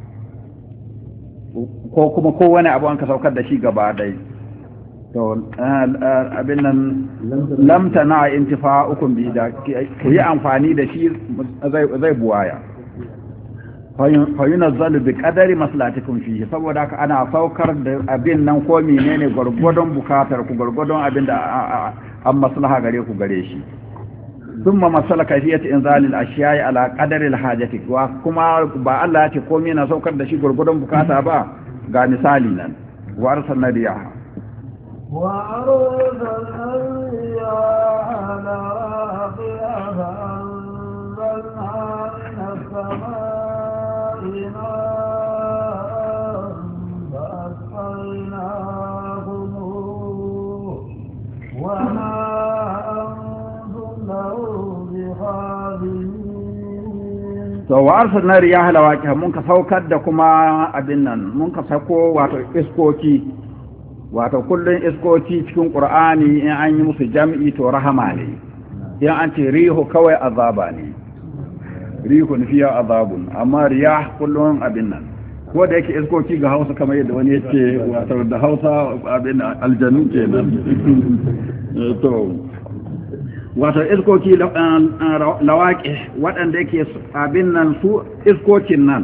[SPEAKER 2] ko kuma ko wani abu an ka saukar da shi gaba ɗaya to abin nan lamta na intifa'ukum bi da ku yi amfani da shi zai buwaya fa yunazzalu bi qadari maslahatikum fihi saboda haka ana saukar da abin nan ko menene gurgurdon bukatar ku gurgurdon abin da an maslaha gare ku gare shi thumma masala kayfiyat inzal al-ashya'i ala qadari al-hajati wa kuma ba Allah ya ce komai na saukar da shi gurgurdan bukata ba ga misali nan wa arsalna riyaha
[SPEAKER 1] وأرسلنا الرياح لواقع فأنزلنا من السماء ماء فأسقيناكموه وما أنتم له بخازنين.
[SPEAKER 2] to wa arsalna riyaha lawaqiha mun ka saukar da kuma abin nan mun ka sako wato iskoki wato kullun iskoki cikin qur'ani in an yi musu jam'i to rahama ne in an ce rihu kawai azaba ne rihun fiya azabun amma riyah kullun abin nan ko da yake iskoki ga Hausa kamar yadda wani yake wato da Hausa abin aljanu kenan to wato iskoki lawaƙi waɗanda yake abin nan su iskokin nan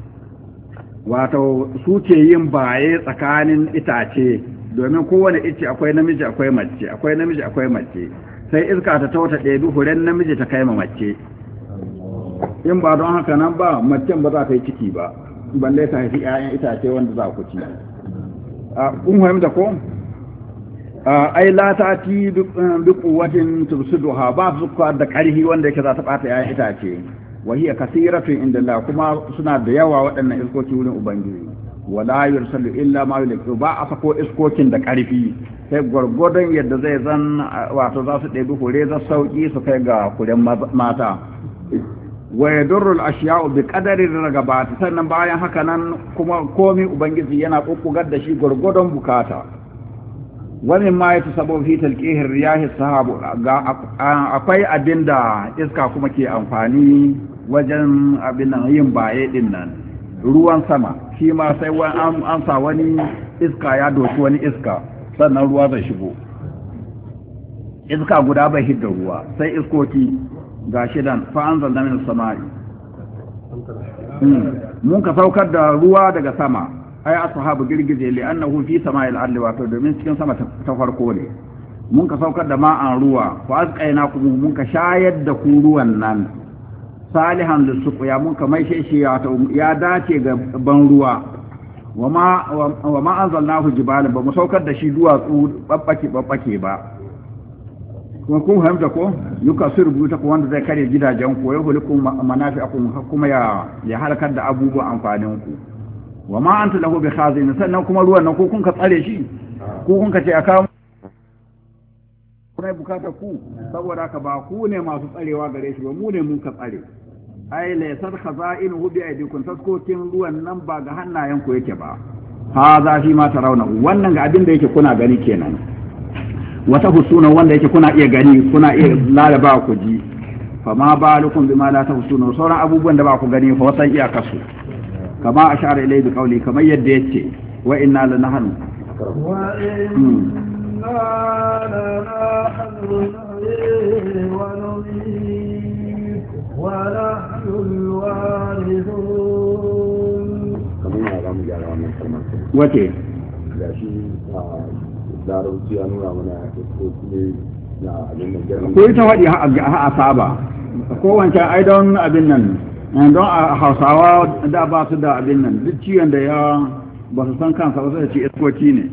[SPEAKER 2] wato su ke yin baye tsakanin itace domin kowane ice akwai namiji akwai mace akwai namiji akwai mace sai iska ta tauta ɗebi huren namiji ta kai ma mace in ba don haka nan ba macen ba za ta yi ciki ba balle ta haifi 'ya'yan itace wanda za ku ci kun fahimta ko ai la ta ti bi quwwatin tubsiduha ba su da karhi wanda yake za ta bata yayin itace wa hiya kaseeratun inda Allah kuma suna da yawa waɗannan iskoki wurin ubangiji wala yursalu illa ma yulqi ba a sako iskokin da karfi sai gurgurdan yadda zai zan wato za su ɗebi hure za sauki su kai ga kuren mata wa yadurru al-ashya'u bi qadari ragabati sannan bayan haka nan kuma komai ubangiji yana kokkugar da shi gurgurdan bukata wani ma ya tasabo fi talqihin riyahi sahabu akwai abinda iska kuma ke amfani wajen abin nan yin baye din nan ruwan sama shi ma sai an sa wani iska ya doki wani iska sannan ruwa zai shigo iska guda bai hidda ruwa sai iskoki ga shidan fa anzalna min samai mun ka saukar da ruwa daga sama ai ashabu girgije li annahu fi sama'il ardi wato domin cikin sama ta farko ne mun ka saukar da ma'an ruwa fa azqaina kum mun ka shayar da ku ruwan nan salihan lisuqya mun ka mai shi ya dace ga ban ruwa wa ma anzalnahu jibalan ba mu saukar da shi duwatsu babbake ba kuma kun fahimta ko yuka surbuta ko wanda zai kare gidajen ku ya hulikum manafi'akum kuma ya halakar da abubuwan amfanin ku wa ma anta lahu bi khazin sannan kuma ruwan nan ko kun ka tsare shi ko kun ka ce aka kuma bukata ku saboda haka ba ku ne masu tsarewa gare shi ba mu ne mun ka tsare ai la yasad khaza'inuhu bi aydikum taskokin ruwan nan ba ga hannayen ku yake ba ha za fi ma tarawna wannan ga abin da yake kuna gani kenan wata husuna wanda yake kuna iya gani kuna iya lalaba ku ji fa ma balukum bima la tahsunu sauran abubuwan da ba ku gani fa wasan iya kasu kama ashara ilay bi qawli kamar yadda yace wa inna lanahnu
[SPEAKER 1] wa inna lanahnu wa numiit wa nahnu alwarithun
[SPEAKER 3] kamar ya zamu gyara wannan kalmar
[SPEAKER 2] wace
[SPEAKER 3] da shi larabci ya nuna mana ko ne na abin da gyara
[SPEAKER 2] ko ita wadi a saba ko wancan ai don abin nan don a hausawa da ba su da abin nan duk ciwon da ya ba su san kansa ba sai ce iskoki ne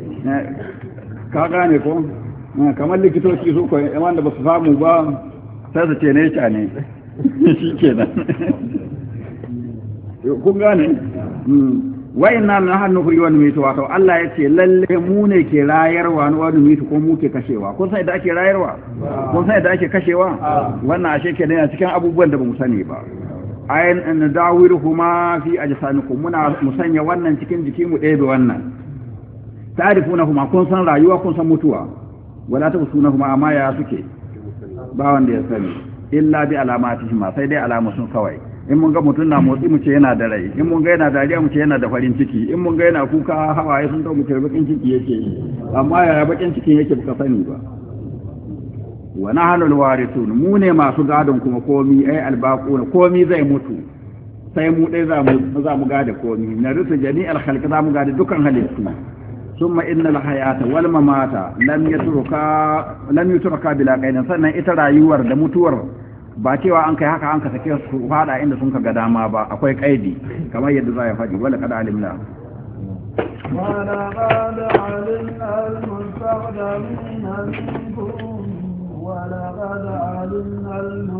[SPEAKER 2] ka gane ko kamar likitoci su ko yawan da ba su samu ba sai su ce ne ca ne shi ke nan kun gane wa inna nahnu nuhyi wa numitu wato Allah ya ce lalle mu ne ke rayarwa wa numitu ko mu ke kashewa kun san da ake rayarwa kun san da ake kashewa wannan ashe ke ne cikin abubuwan da ba mu sani ba ayin an dawiruhuma fi ajsamikum muna musanya wannan cikin jiki mu ɗebe wannan ta'rifunahuma kun san rayuwa kun san mutuwa wala tawsunahuma amma ya suke ba wanda ya sani illa bi alamatihima sai dai alamu sun kawai in mun ga mutum na motsi mu ce yana da rai in mun ga yana dariya mu ce yana da farin ciki in mun ga yana kuka hawaye sun mu ce bakin ciki yake amma yaya bakin cikin yake baka sani ba wa nahnu alwarithun mu ne masu gadon kuma komi ai albaquna komi zai mutu sai mu dai za mu gada komi na rusu jami'al khalq za mu gada dukan halittu summa innal hayata wal mamata lam yutruka bila qaidin sannan ita rayuwar da mutuwar ba cewa an kai haka an ka sake su fada inda sun ka ga dama ba akwai kaidi kamar yadda za ya faɗi wala kada alimna
[SPEAKER 1] ولقد علمنا المستقدمين منكم ولقد علمنا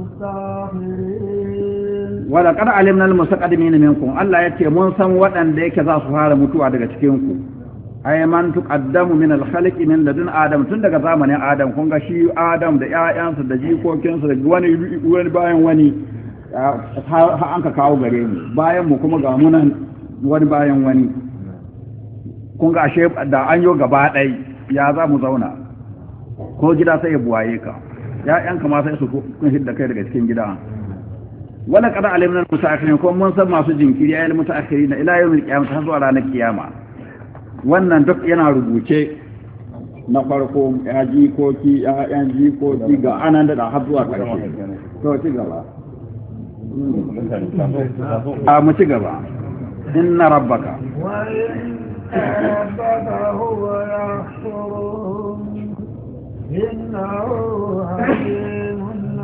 [SPEAKER 1] المستأخرين
[SPEAKER 2] ولقد علمنا المستقدمين منكم Allah yace mun san waɗanda yake za su fara mutuwa daga cikin ku ay man tuqaddamu min al-khalqi min ladun adam tun daga zamanin adam kun ga shi adam da ƴaƴansa da jikokinsa da wani bayan wani an ka kawo gare mu bayan mu kuma ga munan wani bayan wani kun ga ashe da an yo gaba ɗai ya za mu zauna ko gida sai ya buwaye ka ƴaƴanka ma sai su kun hidda kai daga cikin gida wala qad alimna al-mutaakhirin ko mun san masu jinkiri ayyul mutaakhirin ila yawmil qiyamah har zuwa ranar kiyama wannan duk yana rubuce na farko ya jikoki ƴaƴan jikoki ga anan da har zuwa ƙarshe to ci gaba mu ci gaba inna rabbaka
[SPEAKER 1] ربك هو يحشرهم إنه حكيم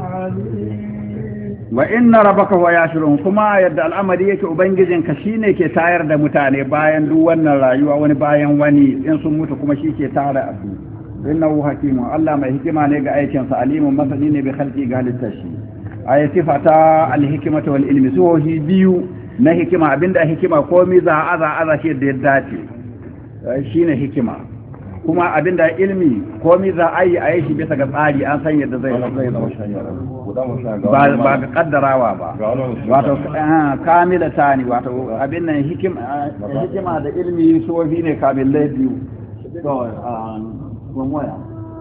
[SPEAKER 1] عليم
[SPEAKER 2] وإن ربك هو يحشرهم كما يدعى الأمر yake ubangijinka shine ke tayar da mutane bayan duk wannan rayuwa wani bayan wani in sun mutu kuma shi ke tara su innahu hakimun Allah mai hikima ne ga aikin sa alimun masani ne bi khalqi ga halittashi ayati fata al-hikmatu wal ilmi suhi biyu na hikima abinda hikima komai za aza shi da ya dace shine hikima kuma abinda ilmi komai za a yi shi bisa ga tsari an san yadda zai ba ga kaddarawa ba wato kamila tani wato abin nan hikima da ilmi sofi ne kamilai biyu so from where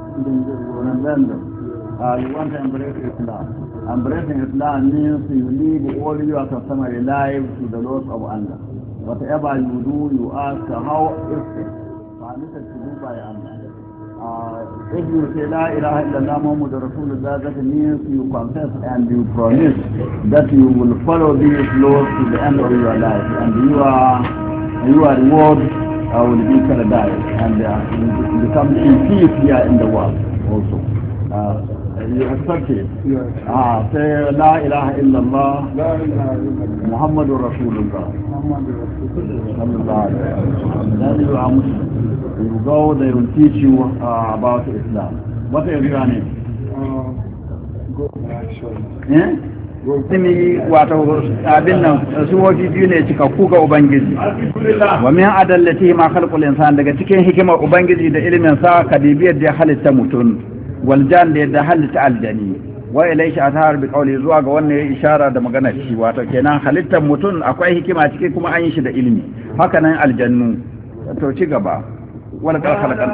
[SPEAKER 2] you want to embrace Islam. Embracing Islam means you leave all your customary life to the laws of Allah. Whatever you do, you ask how is it permitted to do by Allah. If you say La ilaha illallah Muhammad Rasulullah, that means you confess and you promise that you will follow these laws to the end of your life, and your reward will be paradise, and you become in peace here in the world also. You accept it.
[SPEAKER 1] Yes.
[SPEAKER 2] Say La ilaha illallah
[SPEAKER 1] لا إله إلا الله
[SPEAKER 2] Muhammadur Rasulullah.
[SPEAKER 1] محمد رسول الله
[SPEAKER 2] Sallallahu alaihi wasallam. Then you are Muslim. You go, they will teach you about Islam. What is your name?
[SPEAKER 1] Go actually.
[SPEAKER 2] Simi wato abin nan suwofi biyu ne cikakku ga Ubangiji. Wa min adallati ma khalqul insan daga cikin hikimar Ubangiji da ilimin sa kadibiyar da ya halitta mutum wal jan da ya halitta aljani wa ilayhi athar bi qawli zuwa ga wannan ya ishara da magana shi wato kenan halittar mutum akwai hikima cikin kuma an yi shi da ilimi haka nan aljannu to ci gaba wala qad khalaqal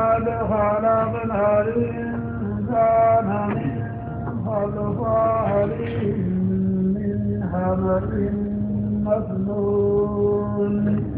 [SPEAKER 1] صلصال من حمأ مسنون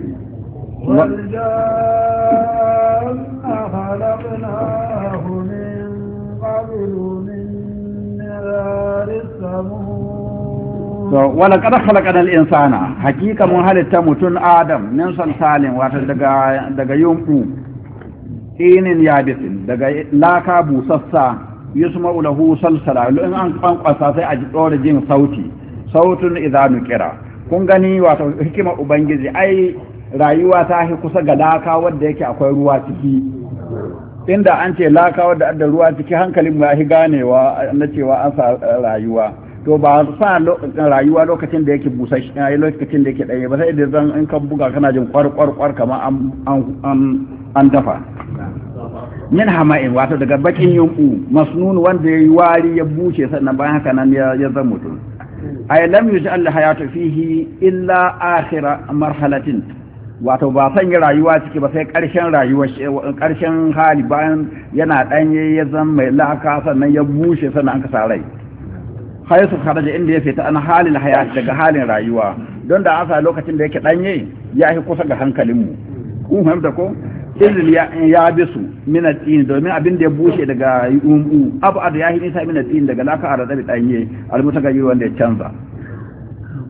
[SPEAKER 1] والجان خلقناه من قبل من نار السموم
[SPEAKER 2] wala qad khalaqal insana hakika mun halitta mutun adam min salsalin wato daga yumbu inin yabisin daga laka busassa yusma'u lahu salsala in an kwankwasa sai a ji dore jin sautun idza nukira kun gani wato hikimar ubangiji ai rayuwa ta hi kusa ga laka wanda yake akwai ruwa ciki inda an ce laka wanda da ruwa ciki hankalin mu ya ganewa na cewa an sa rayuwa to ba sa rayuwa lokacin da yake busashi lokacin da yake danye ba sai da zan in ka buga kana jin kwarkwarkwar kamar an dafa min hama'in wato daga bakin yunku masnun wanda yayi wari ya bushe sannan bayan haka nan ya zama mutum ay lam yuj'al hayatu fihi illa akhira marhalatin wato ba sanya rayuwa ciki ba sai karshen hali bayan yana danye ya zama mai laka sannan ya bushe sannan an kasa rai haisu kharaja inda ya fita an halin hayat daga halin rayuwa don da asa lokacin da yake danye ya yi kusa ga hankalinmu kun fahimta ko izil ya bisu min at-tin domin abin da ya bushe daga abad ya nisa min at-tin daga laka a radabi danye almutagayyir wanda ya canza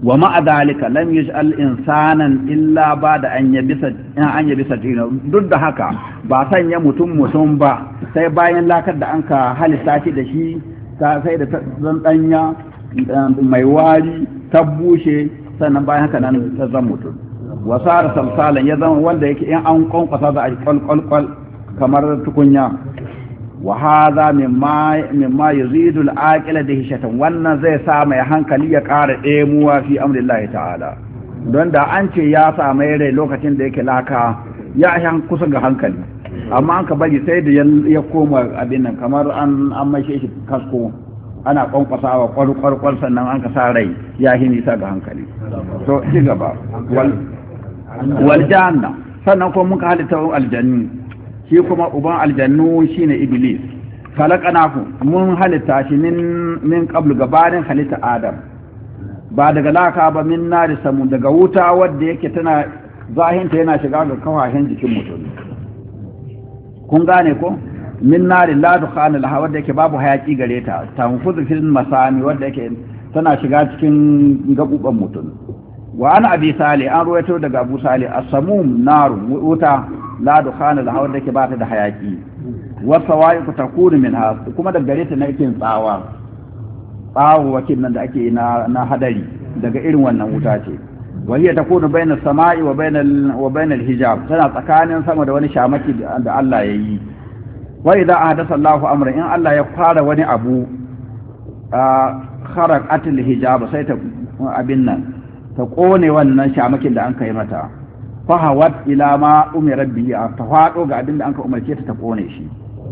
[SPEAKER 2] wa ma'a dalika lam yaj'al insanan illa ba'da an yabisa dinu duk da haka ba sanya mutum ba sai bayan lakar da anka halitta shi da shi sai da zan danya mai wari ta bushe sannan bayan haka nan ta zan mutum wasara salsalan ya zama wanda yake in an kwankwasa za a yi kwalkwalkwal kamar tukunya wa hadha mimma yuzidu al-aqila dihshatan wannan zai sa mai hankali ya ƙara ɗemuwa fi amrillahi ta'ala don da an ce ya sa mai rai lokacin da yake laka ya shan kusa ga hankali amma an ka bari sai da ya koma abin nan kamar an maishe shi kasko ana kwankwasawa kwalkwalkwal sannan an ka sa rai ya yi nisa ga hankali to ci gaba wal janna sannan kuma muka halitta aljannu shi kuma uban aljannu shine iblis khalaqnahu mun halitta shi min qablu gabanin halitta adam ba daga laka ba min nari samu daga wuta wadda yake tana zahinta yana shiga ga kawahin jikin mutum kun gane ko min nari la dukhana laha wadda yake babu hayaki gare ta tanfuzu fil masami wadda yake tana shiga cikin gabuban mutum wa ana abi sali an ruwaito daga abu sali as-samum naru wuta la dukhana laha wadda yake bata da hayaki wa sawaiqu takunu minha kuma da gare ta nake tsawa wakil nan da ake na hadari daga irin wannan wuta ce wa hiya takunu bayna samai wa bayna hijab tana tsakanin sama da wani shamaki da Allah ya yi wa idza ahdatha Allahu amran in Allah ya fara wani abu kharaqat al-hijab sai ta abin nan ta kone wannan shamakin da an kai mata fahawat ila ma umira bihi ta fado ga abin da an ka umarce ta kone shi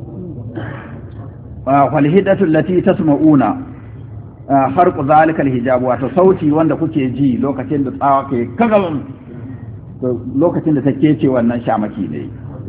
[SPEAKER 2] wal hidatu allati tasma'una harku zalikal hijab wato sauti wanda kuke ji lokacin da tsawa ke kagal lokacin da take ce wannan shamaki ne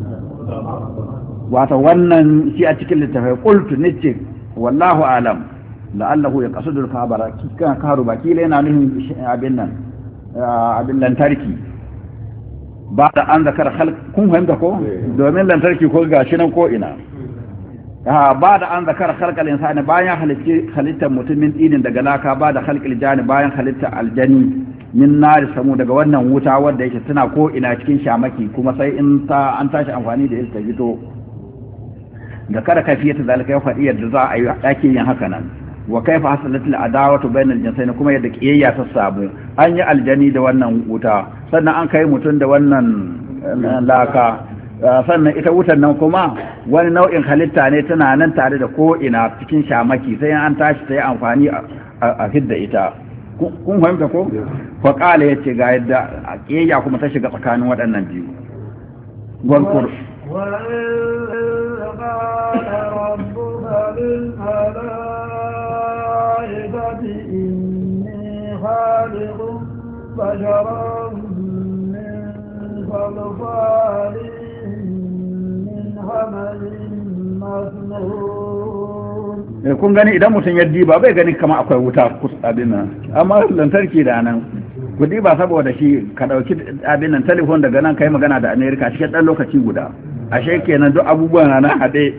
[SPEAKER 2] wato wannan shi a cikin littafai qultu nace wallahu alam la'allahu yaqsidu al-khabara kan karu baki yana nufin abin nan abin lantarki ba da an zakar khalq kun fahimta ko domin lantarki ko gashi nan ko ina ba da an zakar khalqal insani bayan halittar mutumin dinin daga laka ba da khalqil jani bayan halittar aljani min nari samu daga wannan wuta wanda yake tana ko ina cikin shamaki kuma sai in an tashi amfani da ita fito da kada kafiyata zalika ya faɗi yadda za a yi ake yin haka nan wa kaifa hasalat al adawatu bainal jinsayn kuma yadda kiyayya ta samu an yi aljani da wannan wuta sannan an kai mutum da wannan laka sannan ita wutan nan kuma wani nau'in halitta ne tana nan tare da ko'ina cikin shamaki sai an tashi ta yi amfani a fidda ita kun fahimta ko? faƙala ya ce ga yadda a ƙeya kuma ta shiga tsakanin waɗannan biyu gwankur kun gani idan mutum ya diba bai gani kama akwai wuta kusa abin nan amma lantarki da nan ku diba saboda shi ka dauki abin nan telefon daga nan kai magana da America cikin dan lokaci guda ashe kenan duk abubuwan na hade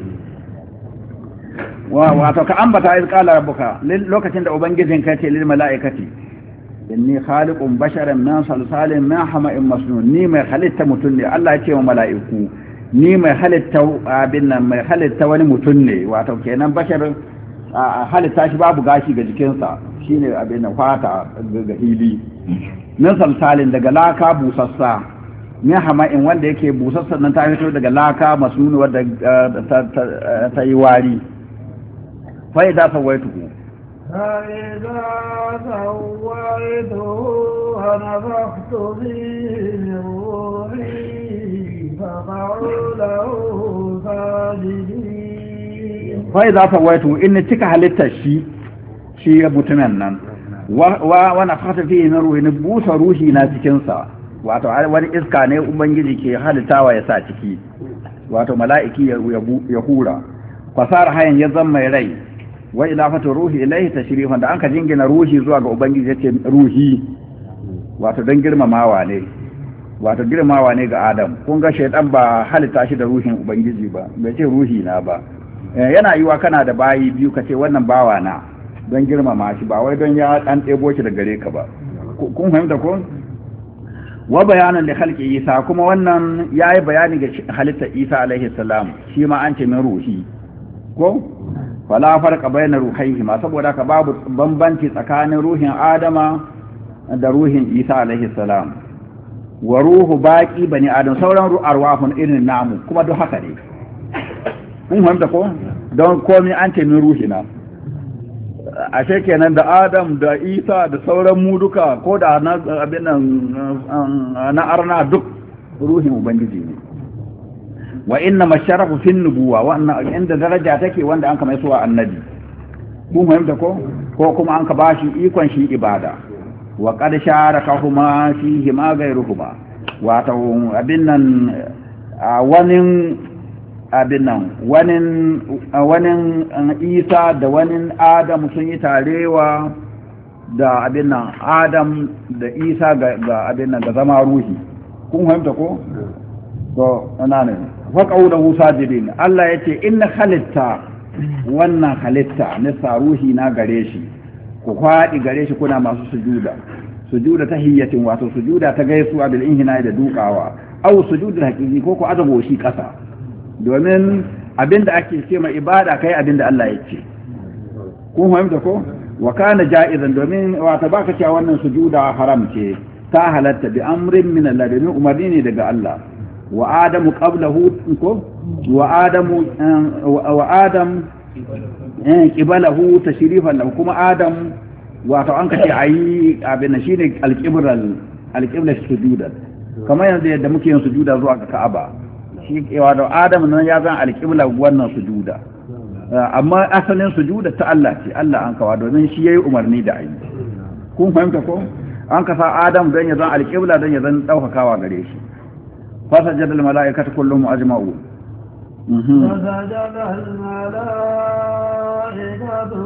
[SPEAKER 2] wato ka ambata iz qala rabbuka lokacin da ubangijin ka ce lil mala'ikati inni khaliqun basharan min salsalin min hama'in masnun ni mai halitta mutum ne Allah ya ce wa mala'iku ni mai halitta abin nan mai halitta wani mutum ne wato kenan bashar halitta shi babu gashi ga jikinsa shine abin nan fata ga hili min salsalin daga laka busassa min hama'in wanda yake busassa nan ta fito daga laka masnun wanda ta yi wari fa idza sawaituhu
[SPEAKER 1] فإذا سويته ونفخت فيه من روحي فقعوا له ساجدين
[SPEAKER 2] فإذا سويته إن تك halittar shi mutumin nan wa nafkhata fihi min ruhi busa ruhi na cikin sa wato wani iska ne ubangiji ke halittawa ya sa ciki wato mala'iki ya hura fasar hayan ya zama mai rai wa ilafatu ruhi ilaihi tashrifan da anka jingina ruhi zuwa ga ubangiji yace ruhi wato dan girmamawa ne ga adam kun ga shaytan ba halitta shi da ruhin ubangiji ba bai ce ruhi na ba yana yiwa kana da bayi biyu kace wannan bawa na don girmama shi ba wai don ya dan ɗebo shi da gare ka ba kun fahimta ko wa bayanan da khalqi Isa kuma wannan yayi bayani ga halitta Isa alaihi salam shi ma an ce min ruhi ko wala farqa bayna ruhayhi ma saboda ka babu bambanci tsakanin ruhin Adama da ruhin Isa alaihi salam wa ruhu baqi bani adam sauran arwahun irin namu kuma duk haka ne kun fahimta ko don komai an ce min ruhina ashe kenan da Adam da Isa da sauran mu duka ko da na abin na arna duk ruhin ubangiji ne wa inna masharafu fin nubuwa wannan inda daraja take wanda an kama suwa annabi kun fahimta ko kuma an ka bashi ikon shi ibada wa qad sharakahuma fihi ma ghayruhuma wato abin nan wani Isa da wani Adam sun yi tarewa da abin nan Adam da Isa ga abin nan da zama ruhi kun fahimta ko to ana ne wa qawluhu sajidin Allah yace inna khalitta wannan halitta na saruhi na gare shi ku faɗi gare shi kuna masu sujuda tahiyyatin wato sujuda ta gaisuwa bil inhina da dukawa aw sujudul haqiqi ko ku azabo shi kasa domin abinda ake ce mai ibada kai abinda Allah ya ce kun fahimta ko wa kana ja'izan domin wata baka cewa wannan sujuda haram ce ta halatta bi amrin min Allah domin umarni ne daga Allah wa adamu qablahu ko wa adam qibalahu tashrifan lahu kuma adam wato an kace ayi abin shine alqibla sujudan kamar yanzu yadda muke yin sujuda zuwa ga Ka'aba shi wato Adam nan ya zan alƙibla wannan sujuda amma asalin sujuda ta Allah ce Allah an kawa domin shi yayi umarni da ayi kun fahimta ko an ka sa Adam dan ya zan alƙibla dan ya zan daukakawa gare shi fasajada al malaikatu kulluhum ajma'u
[SPEAKER 1] fasajada al malaikatu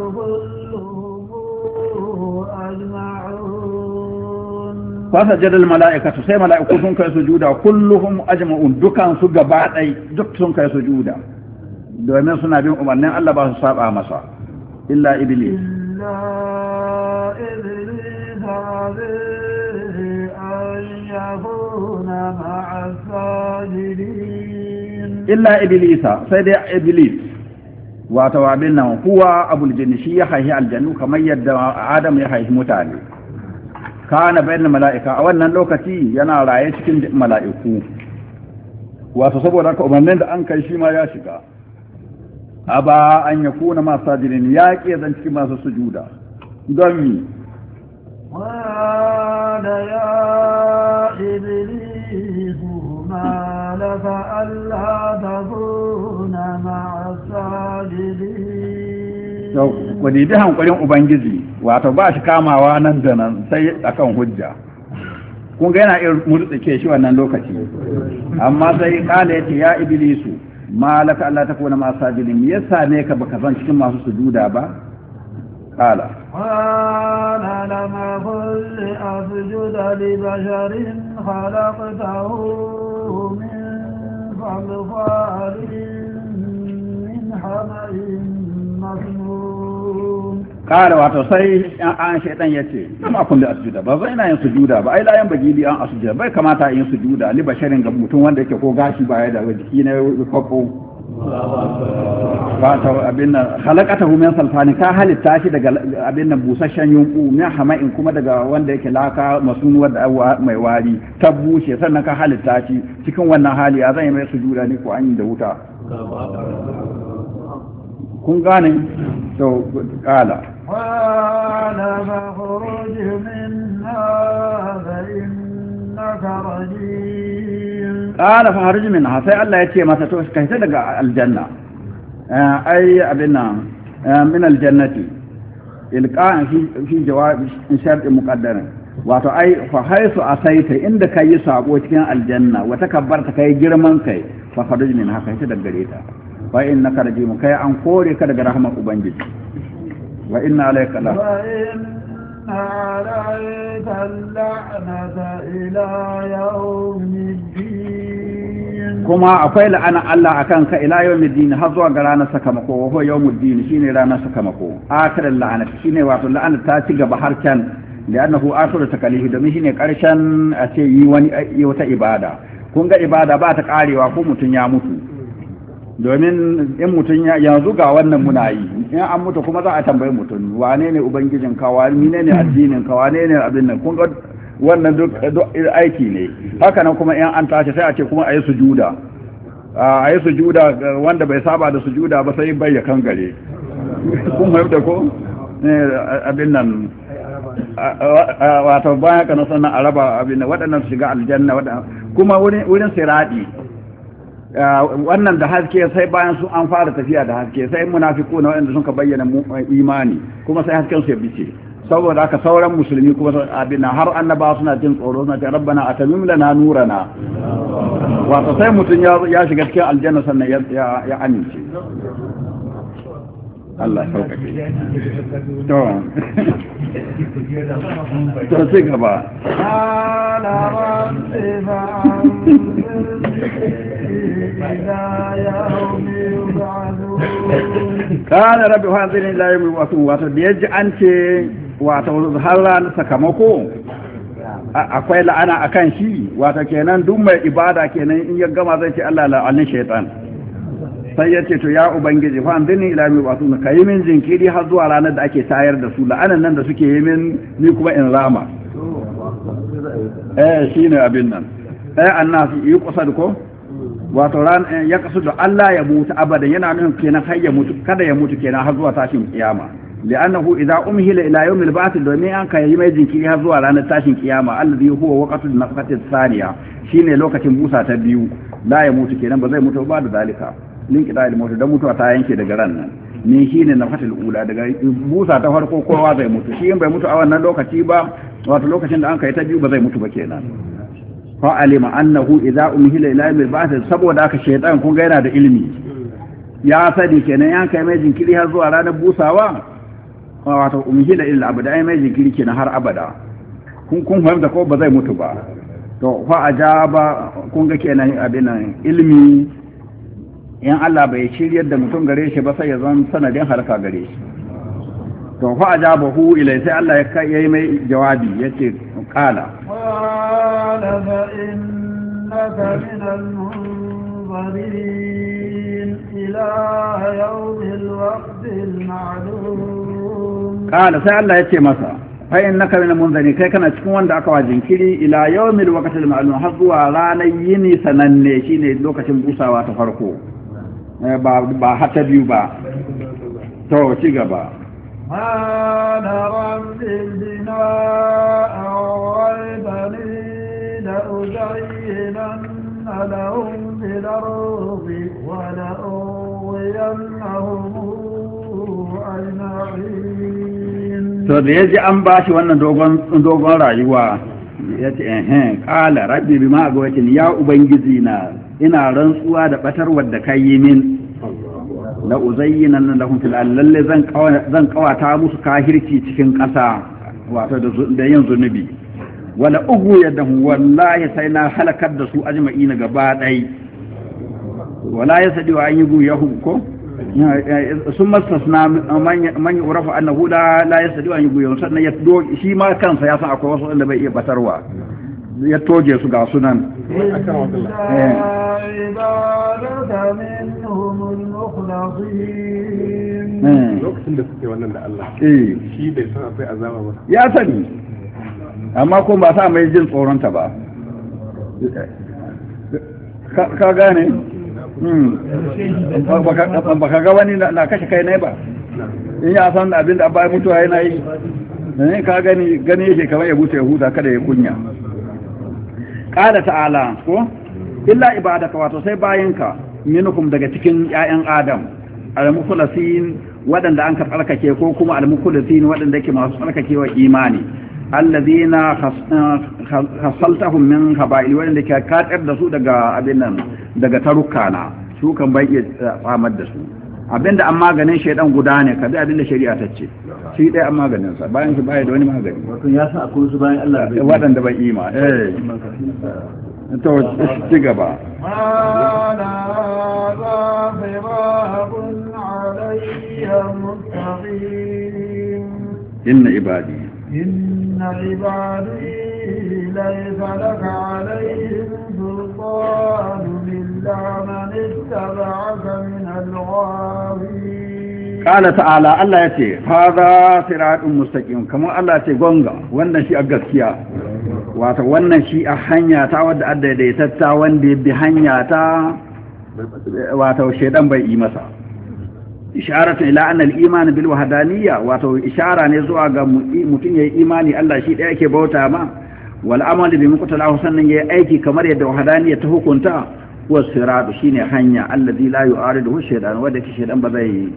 [SPEAKER 1] kulluhum ajma'un
[SPEAKER 2] fasajada al mala'ikatu sai mala'iku sun kai sujuda kulluhum ajma'un dukan su gaba dai duk sun kai sujuda domin suna bin umarnin Allah ba su saba masa illa iblis illa iblis sai dai iblis wato abin nan huwa abul jinni shi ya haihi aljannu kamar yadda Adam ya haihi mutane kana bayan mala'ika a wannan lokaci yana raye cikin mala'iku wato saboda haka umarnin da an kai shi ma ya shiga aba an ya kuna masu sajidin ya ke zan cikin masu sujuda don mi
[SPEAKER 1] wada ya iblisu ma laka Allah ta kuna masu sajidin
[SPEAKER 2] ku dibi hankulin ubangiji wato ba shi kamawa nan da nan sai akan hujja kun ga yana irin murtsike shi wannan lokaci amma sai kala yace ya iblisu malaka Allah ta kuna masu sajidin me yasa ne ka baka zan cikin masu sujuda ba kala
[SPEAKER 1] lama kulli asjuda li basharin khalaqtahu min salsalin min hama'in masnun
[SPEAKER 2] kala wato sai an shaitan yace amma kulli asjuda ba zai ina yin sujuda ba ai la yan bagili an asjuda bai kamata yin sujuda li basharin ga mutum wanda yake ko gashi baya da jiki na kwakko ba ta abin nan khalaqatahu min salfani ka halitta shi daga abin nan busasshen yunku min hama'in kuma daga wanda yake laka masunu wanda mai wari ta bushe sannan ka halitta shi cikin wannan hali ya zan yi mai sujuda ne ko an yi da wuta kun gane to kala
[SPEAKER 1] قال فاخرج منها فإنك رجيم
[SPEAKER 2] قال فاخرج منها sai Allah ya ce masa to ka fita daga aljanna ai abinna min aljannati ilqa'an fi jawab shart muqaddar wato ai fa haisu asaita inda kai sabo cikin aljanna wa takabbarta kai girman kai fa kharuj minha ka fita daga gare ta fa innaka rajim kai an kore ka daga rahmar ubangiji وإن عليك لا
[SPEAKER 1] وإن عليك اللعنة إلى يوم الدين
[SPEAKER 2] kuma akwai la'ana Allah akan ka ila yawmiddin har zuwa ga ranar sakamako wa huwa yawmuddin shine ranar sakamako akhirin la'ana shine wato la'ana ta ci gaba har can li'annahu akhiru takalifi domin shine karshen a ce yi wata ibada kun ga ibada ba ta karewa ko mutun ya mutu domin in mutun yanzu ga wannan muna yi in an mutu kuma za a tambayi mutun wane ne ubangijin ka wane ne addinin ka wane ne abin nan kun ga wannan duk aiki ne haka nan kuma in an tashi sai a ce kuma a yi sujuda wanda bai saba da sujuda ba sai bai ya kan gare kun fahimta ko abin nan wato bayan kana sannan a raba abin nan waɗannan su shiga aljanna kuma wurin siradi wannan da haske sai bayan su an fara tafiya da haske sai munafiku na waɗanda sun ka bayyana imani kuma sai hasken su ya bice saboda haka sauran musulmi kuma abin har annaba suna jin tsoro suna ce rabbana atamim lana nurana wato sai mutum ya shiga cikin aljanna sannan ya amince Allah ya sauƙaƙe to sai gaba kana rabbi hadhihi la yawmi wato da yaji an ce wato har ranar sakamako akwai la'ana akan shi wato kenan duk mai ibada kenan in ya gama zai ce Allah la'anin shaytan sai ya ce to ya ubangiji fa andini ila mi wato ka yi min jinkiri har zuwa ranar da ake tayar da su la'anan nan da suke yi min ni kuma in rama shine abin nan annas yi kusa da ko wato ran ya kasu da Allah ya mutu abadan yana nufin kenan har ya mutu kada ya mutu kenan har zuwa tashin kiyama li'annahu idza umhila ila yawm al-ba'th domin an kai mai jinkiri har zuwa ranar tashin kiyama alladhi huwa waqtu an-nafkhati ath-thaniya shine lokacin busa ta biyu la ya mutu kenan ba zai mutu ba da zalika linki da mutu dan mutuwa ta yanke daga ran nan ne shine nafhatul ula daga busa ta farko kowa zai mutu shi in bai mutu a wannan lokaci ba wato lokacin da an kai ta biyu ba zai mutu ba kenan fa alima annahu idza umhila ila yawm al-ba'th saboda haka shaytan kun ga yana da ilimi ya sani kenan yan kai mai jinkiri har zuwa ranar busawa wato umhila ila abada ai mai jinkiri kenan har abada kun fahimta ko ba zai mutu ba to fa ajaba kun ga kenan abin nan ilimi in Allah bai shiryar da mutum gare shi ba sai ya zan sanadin halaka gare shi to fa ajabahu ilai sai Allah ya yi mai jawabi yace qala
[SPEAKER 1] fa innaka min al-munzirin ila yawm al-waqt al-ma'lum
[SPEAKER 2] qala sai Allah yace masa fa innaka min al-munzirin kai kana cikin wanda aka wa jinkiri ila yawm al-waqt al-ma'lum har zuwa ranar yini sananne shine lokacin busawa ta farko ba hata biyu ba to ci gaba
[SPEAKER 1] ana rabbil bina'a waydani la uzayyinanna lahum bil ardi wa la ughwiyannahum ajma'in
[SPEAKER 2] to da yaji an bashi wannan dogon rayuwa yace qala rabbi bima agwaytini ya ubangiji na ina rantsuwa da batarwar da kai yi min la uzayyinan lahum fil lalle zan kawata musu kahirci cikin ƙasa wato da yin zunubi wala ugu yadahu wallahi sai na halakar da su ajma'ina gaba dai wala yasdi wa an yugu yahu ko sun mastasna man yurafu annahu la yasdi wa an yugu yahu sannan ya shi ma kansa ya san akwai wasu wanda bai iya batarwa ya toje su ga sunan
[SPEAKER 3] lokacin da suke wannan da Allah shi bai san akwai azaba ba
[SPEAKER 2] ya sani amma ko ba sa mai jin tsoronta ba ka gane ba ka ga wani na kashe kai ne ba in ya san abin da ba mutuwa yana yi ka gani yake kamar ya buta ya huta kada ya kunya qala ta'ala ko illa ibadaka wato sai bayinka minukum daga cikin ƴaƴan adam al-mukhlasin wadanda an ka tsarkake ko kuma al-mukhlasin wadanda yake masu tsarkakewa imani alladhina khasaltahum min khaba'il wadanda ke katsar da su daga abin nan daga tarukana su kan bai iya tsamar da su abinda an maganin shaidan guda ne kabi abinda shari'a ta ce shi dai an maganin sa bayan shi baya da wani magani
[SPEAKER 4] wato ya sa akwai su bayan Allah
[SPEAKER 2] wadanda bai ima to ci gaba
[SPEAKER 1] قال هذا صراط علي مستقيم
[SPEAKER 2] inna ibadi
[SPEAKER 1] إن عبادي ليس لك عليهم سلطان إلا من اتبعك من الغاوين
[SPEAKER 2] قال تعالى الله yace hadha siratun mustaqim kamar Allah yace gonga wannan shi a gaskiya wato wannan shi a hanya ta wadda addaidaitatta wanda ya bi hanya ta wato shedan bai yi masa isharatu ila anna al-iman bil wahdaniyya wato ishara ne zuwa ga mutum yayi imani Allah shi daya yake bauta ma wal amal bi muqtalahu sannan yayi aiki kamar yadda wahdaniyya ta hukunta wa siratu shine hanya alladhi la yu'aridu shaytan wanda ke shedan ba zai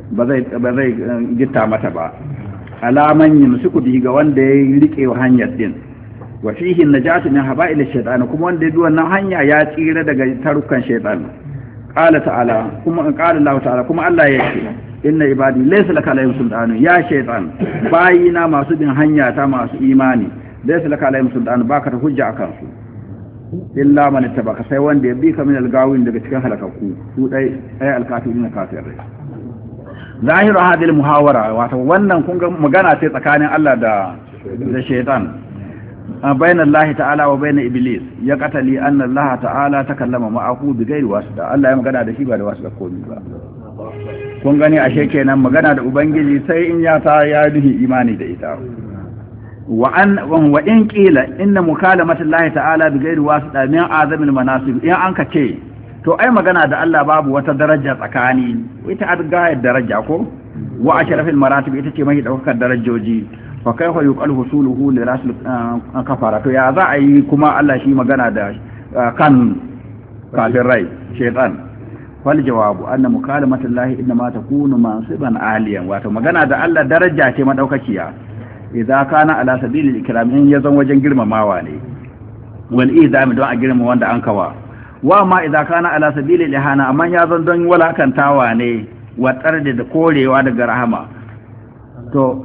[SPEAKER 2] gitta mata ba alaman yumsiku bi ga wanda ya rike hanyar din wa fihi najatu min haba'il shaytan kuma wanda ya bi wannan hanya ya tsira daga tarukan shaytan qala ta'ala kuma qala Allah ta'ala kuma Allah yake inna ibadi laysa laka alayhim sultan ya shaytan bayina masu bin hanya ta masu imani laysa laka alayhim sultan baka ta hujja akan su illa man tabaka sai wanda ya bi ka min algawin daga cikin halakakku su dai ay alkafirin kafirai zahiru hadhihi almuhawara wato wannan kun ga magana ce tsakanin Allah da shaytan bayan Allah ta'ala wa bayan iblis ya katali anna Allah ta'ala takallama ma'ahu bi ghairi wasita Allah ya magana da shi ba da wasita komai ba kun gani ashe kenan magana da ubangiji sai in ya ta ya duhi imani da ita wa in qila inna mukalamata Allah ta'ala bi ghairi wasita min azamil manasib in an ka ce to ai magana da Allah babu wata daraja tsakani ita adgayar daraja ko wa ashrafil maratib ita ce mai daukar darajoji fa kaifa yuqal husuluhu li rasul kafara to ya za a yi kuma Allah shi magana da kan kafirai shaytan fal jawabu anna mukalamatu Allah inma takunu mansiban aliyan wato magana da Allah daraja ce madaukakiya idza kana ala sabilil ikram in yazan wajen girmamawa ne wal idami don a girma wanda an kawa wa ma idza kana ala sabilil ihana amma yazan don walakantawa ne wa tarde da korewa daga rahama to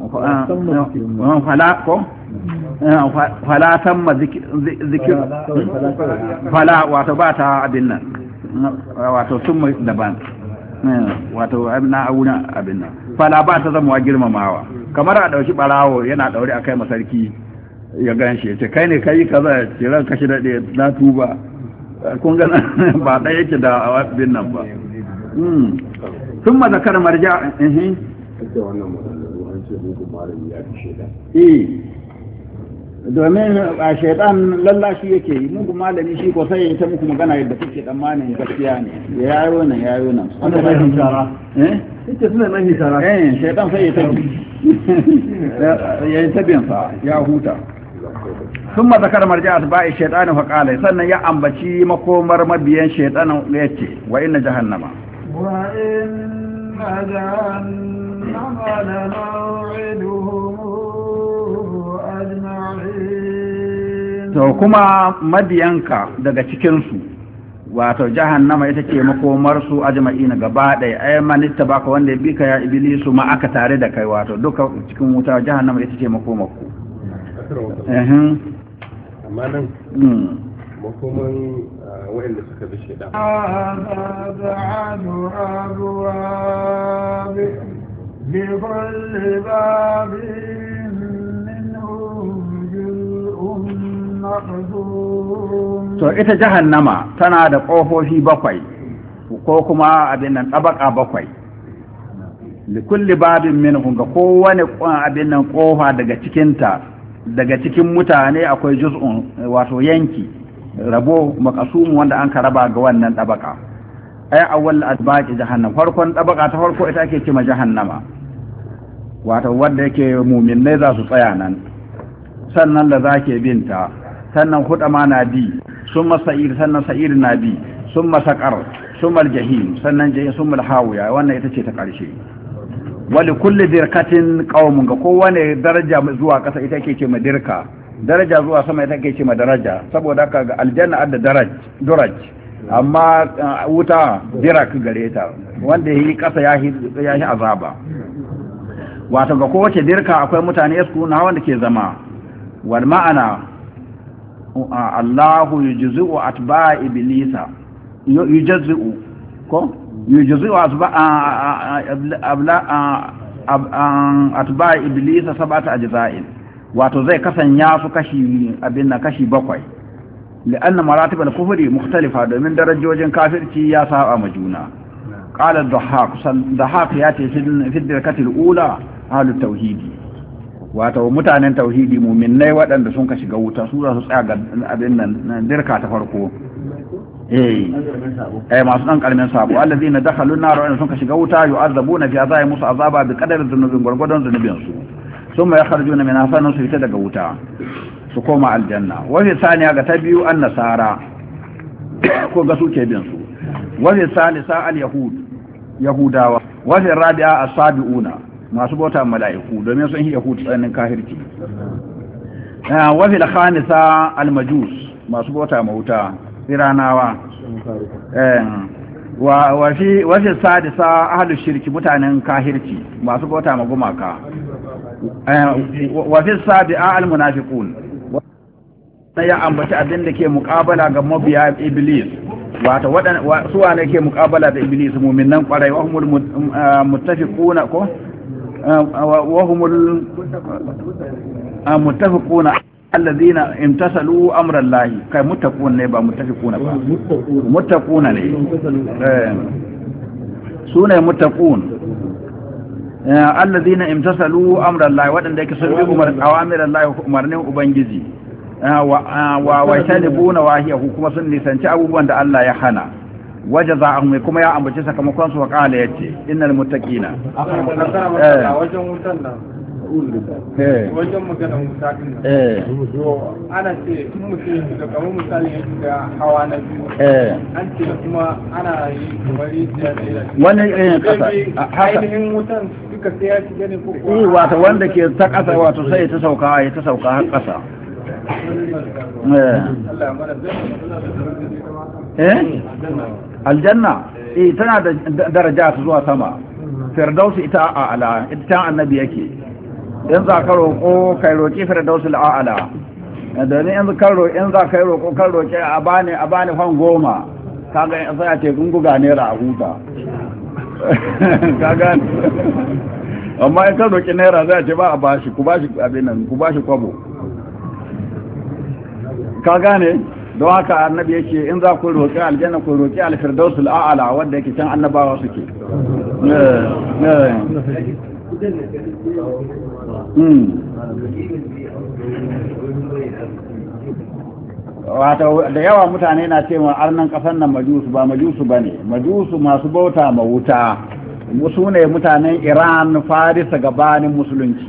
[SPEAKER 2] fala ko fala tamma zikir fala wato ba ta abin nan wato summa daban wato na auna abin nan fala ba ta zama girmamawa kamar a dauki barawo yana daure akai masarki ya ganshi ya ce kai ne kai kaza ce ran kashi dade na tuba kun ga ba da yake da abin nan ba thumma zakara marja domin a shaidan lallashi yake yi muku malami shi ko sai ta muku magana yadda kuke tsammanin gaskiya ne ya yayo nan wanda mai hishara ita suna mai hishara shaidan sai ya tabi ya yi tabinsa ya huta sun ma zakar marja ta ba'i shaitanin faƙalai sannan ya ambaci makomar mabiyan shaitanin ya ce wa inna jahannama
[SPEAKER 1] wa inna jahannama la maw'iduhum
[SPEAKER 2] to kuma mabiyanka daga cikinsu wato jahannama ita ce makomarsu ajma'ina gaba ɗaya ai manitta baka wanda ya bi ka ya iblisu ma aka tare da kai wato duka cikin wuta jahannama ita ce makomarku
[SPEAKER 3] amma nan makoman waɗanda suka bi shaidan
[SPEAKER 1] لكل باب
[SPEAKER 2] to ita jahannama tana da ƙofofi bakwai ko kuma abin nan tabaka bakwai likulli babin minhum ga kowane abin nan ƙofa daga cikinta daga cikin mutane akwai juz'un wato yanki rabo makasum wanda an ka raba ga wannan tabaka ay awwal adbaqi jahannam farkon tabaka ta farko ita ake cewa jahannama wato wanda yake mu'minai za su tsaya nan sannan da zake binta sannan hudama na bi summa sa'ir sannan sa'ir na bi summa saqar summa al-jahim sannan jahim summa al-hawiya wannan ita ce ta karshe wali kulli dirkatin qaumun ga kowane daraja zuwa kasa ita ke ce madirka daraja zuwa sama ita ke ce daraja saboda haka ga aljanna adda duraj amma wuta dirak gare ta wanda yi kasa yahi azaba wato ga kowace dirka akwai mutane su na wanda ke zama wal ma'ana Allahu yujzi'u atba'a iblisa yujzi'u ko yujzi'u atba'a iblisa sab'ata ajza'in wato zai kasanya su kashi kashi 7 لأن مراتب الكفر مختلفة domin darajojin kafirci ya saba ma juna قال الضحاك ياتي في الدركة الأولى أهل التوحيد wato mutanen tauhidi mu'minnai waɗanda sun ka shiga wuta su za su tsaya ga abin nan dirka ta farko masu dan kalmin sabo allazina dakhalu an-nar wa sun ka shiga wuta yu'azzabuna fi azabi musu azaba bi qadari dhunubin gurgudan zunubin su summa yakhrujuna min asanin su fita daga wuta su koma aljanna wani saniya ga ta biyu an nasara ko ga suke bin su wani salisa al-yahud yahudawa wani rabi'a as-sabiuna masu bauta mala'iku domin sun yi yahud tsanin kahirci wani khamisa al-majus masu bauta mauta iranawa wa fi sadisa ahlus shirki mutanen kahirci masu bauta magumaka wa fi sabi'a al-munafiqun na ya ambaci abin da ke muƙabala ga mabiya iblis wato suwa ne ke muƙabala da iblis mu'minan ƙwarai wa humul muttafiquna ko wa humul muttafiquna alladhina imtasalu amra Allah kai muttaqun ne ba muttafiquna ba muttaquna ne sune muttaqun alladhina imtasalu amra Allah wadanda yake sun bi awamir Allah umarnin ubangiji wa shalibuna wahiyahu kuma sun nisanci abubuwan da Allah ya hana wajaza'ahum kuma ya ambace sakamakon su wa qala yace innal muttaqina
[SPEAKER 5] wajen wutan nan wajen magana wuta din ana ce in mutum da kamar misali ya shiga hawa na biyu an ce kuma ana yi kamar yadda
[SPEAKER 2] wani kasa
[SPEAKER 5] ainihin wutan duka sai ya shiga ne ko
[SPEAKER 2] wato wanda ke ta kasa wato sai ta sauka har kasa aljanna tana da daraja zuwa sama firdausi ita a'ala ita annabi yake in za ka roƙo kai roƙi firdausi al'ala domin in za ka yi roƙo kan roƙi a bani fan 10 kaga in sai a ce gunguga naira a huta kaga amma in ka roƙi naira za a ce ba a bashi ku bashi abin nan ku bashi kwabo ka gane don haka annabi yake in za ku roƙi aljanna ku roƙi alfirdausul a'la wanda yake can annabawa suke wato da yawa mutane na cewa arnan kasan nan majusu ba majusu bane majusu masu bauta ma wuta su ne mutanen Iran Farisa gabanin musulunci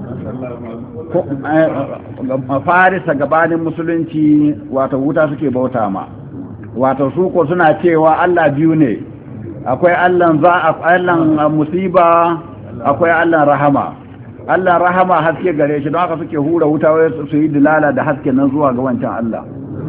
[SPEAKER 2] Farisa gabanin musulunci wato wuta suke bauta ma wato su ko suna cewa Allah biyu ne akwai Allah musiba akwai Allah rahama Allah rahama haske gare shi don haka suke hura wuta su yi dilala da haske nan zuwa ga wancan Allah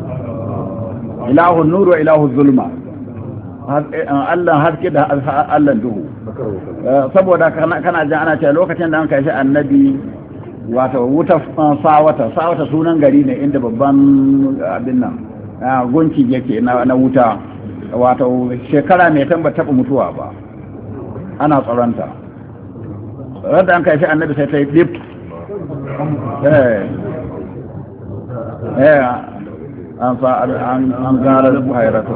[SPEAKER 2] ilahu nuru wa ilahu zulma Allah haske da Allah duhu saboda kana jin ana cewa lokacin da an kai shi annabi wato wuta sawata sunan gari ne inda babban abin nan gunki yake na wuta wato shekara mai tamba taba mutuwa ba ana tsaronta radda an kai shi annabi sai ta yi dip an gara hairata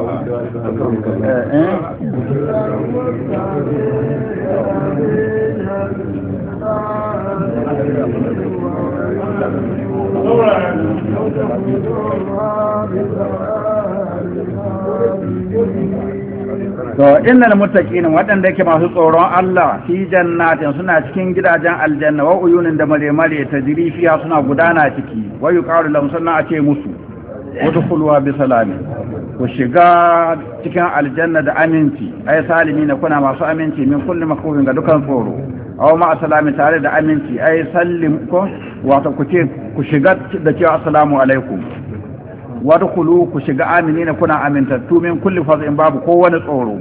[SPEAKER 2] to innal muttaqina waɗanda yake masu tsoron Allah fi jannatin suna cikin gidajen aljanna wa uyunin da mare tajri fiha suna gudana ciki wa yuqalu lahum sanna a ce musu udkhuluha bi salamin ku shiga cikin aljanna da aminci ay salimina kuna masu aminci min kulli makhufin ga dukan tsoro aw ma salami tare da aminci ay sallim ko wato ku ce ku shiga da cewa assalamu alaikum wadkhulu ku shiga aminina kuna amintattu min kulli fazin babu kowane tsoro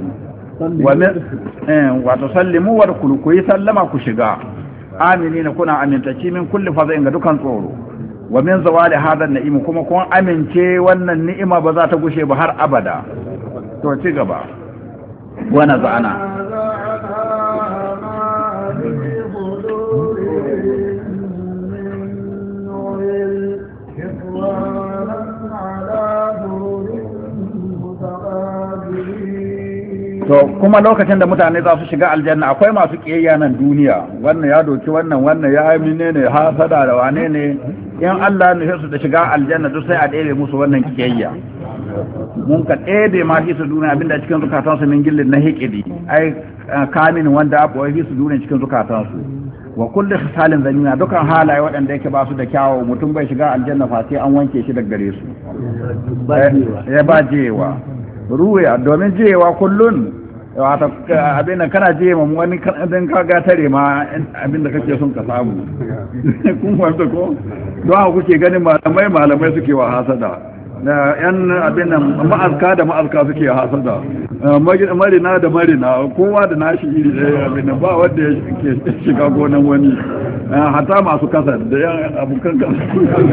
[SPEAKER 2] wato sallimu wadkhulu ku yi sallama ku shiga aminina kuna amintacci min kulli fazin ga dukan tsoro wa min zawali hadha an-na'im kuma kun amince wannan ni'ima ba za ta gushe ba har abada to ci gaba wa nazana to kuma lokacin da mutane za su shiga aljanna akwai masu kiyayya nan duniya wannan ya doki wannan ya yi menene hasada da wane ne in Allah ne su da shiga aljanna duk sai a ɗebe musu wannan kiyayya mun ka ɗebe ma fi su duniya abinda cikin zukatansu min gillin na hikidi ai kamin wanda abuwa fi su duniya cikin zukatansu wa kullu khisalin zamina dukan halaye waɗanda yake ba su da kyawu mutum bai shiga aljanna fa sai an wanke shi daga gare su ya ba jewa ruwaya domin jewa kullun wata abin da kana je ma wani dan ka ga tare ma abin da kake son ka samu kun fahimta ko don haka kuke ganin malamai suke wa hasada na yan abin nan ma'azka da ma'azka suke hasada marina da marina kowa da nashi iri ɗaya abin nan ba wanda ya shiga gonan wani hata masu kasar da yan abokan kasar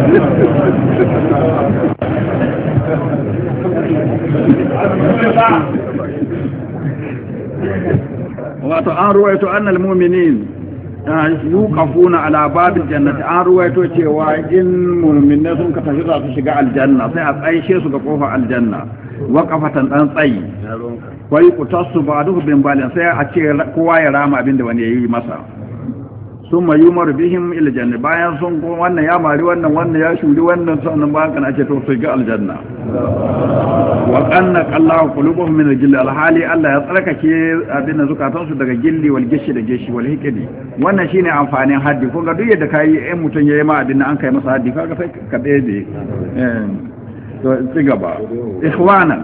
[SPEAKER 2] wato an ruwaito annal mu'minin yuqafuna ala babil jannati an ruwaito cewa in mu'minai sun ka tafi za su shiga aljanna sai a tsaishe su ga kofar aljanna waqafatan dan tsayi wai kutasu ba'duhu bin balin sai a ce kowa ya rama abinda wani yayi masa summa yumaru bihim ila janna bayan sun ko wannan ya mari wannan ya shuri wannan sannan bayan kana ce to sai ga aljanna wa qanna Allahu qulubuhum min al-gill al-hali Allah ya tsarkake abin zukatan su daga gilli wal gishi da gishi wal hiqdi wannan shine amfanin haddi kun ga duk yadda kai in mutun yayi ma abin an kai masa haddi kaga sai ka dade to ci gaba ikhwana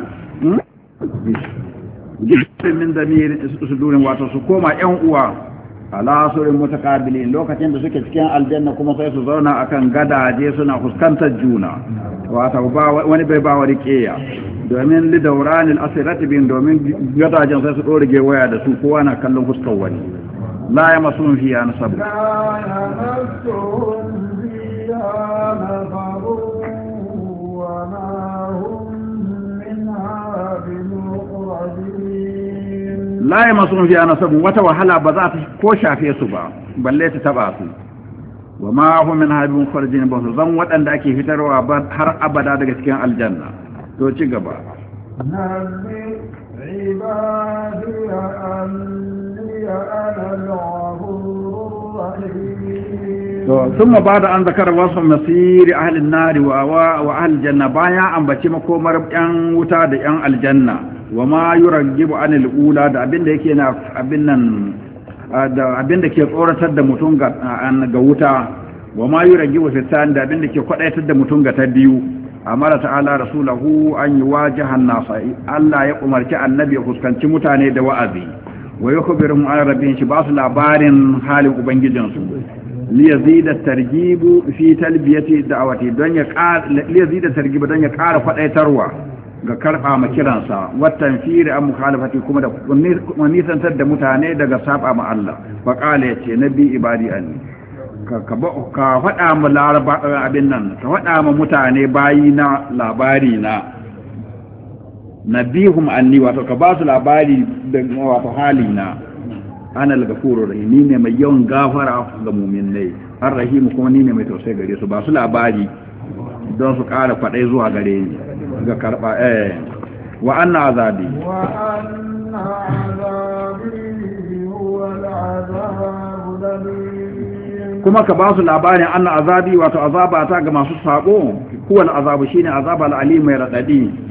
[SPEAKER 2] min damir sudurin wato su koma yan uwa ala surin mutakabilin lokacin da suke cikin aljanna kuma sai su zauna akan gadaje suna fuskantar juna wato wani bai ba wani keya domin li dawranil asirati bin domin gadajen sai su dorige waya da su kowa na kallon fuskar wani la ya masun fiya nasab la ya masu fi ana sabu wata wahala ba za ta ko shafe su ba balle ta taba su wa ma hu min habibun kharjin ba su zan waɗanda ake fitarwa ba har abada daga cikin aljanna to ci gaba to thumma ba'da an zakara wasu masiri ahli an-nar wa ahli janna baya ambaci makomar yan wuta da yan aljanna wa ma yuraggibu anil ula da abinda yake na abin nan da abinda ke tsoratar da mutum ga wuta wa ma yuraggibu fitan da abinda ke kwadaitar da mutum ga ta biyu amara ta'ala rasulahu an yuwajiha an-nasa Allah ya umarci annabi ya fuskanci mutane da wa'azi wa yukhbiruhum an rabbihim shi ba su labarin halin ubangijinsu li yazida tarjibu fi talbiyati da'awati don ya ƙara li yazida tarjibu don ya ƙara kwadaitarwa ga karɓa ma kiransa watan firi an mukhalafati kuma da nisantar da mutane daga saba ma Allah fa qala yace nabi ibadi anni ka faɗa ma laraba abin nan ka faɗa ma mutane bayi na labari na nabihum anni wato ka ba su labari da wato hali na ana al-ghafurur rahim ni ne mai yawan gafara ga mu'minai ar-rahim kuma ni ne mai tausayi gare su ba su labari don su ƙara kwaɗai zuwa gare ni ga karɓa wa anna azabi kuma ka ba su labarin anna azabi wato azaba ta ga masu sako huwa azabu shine azaba al-alim mai radadi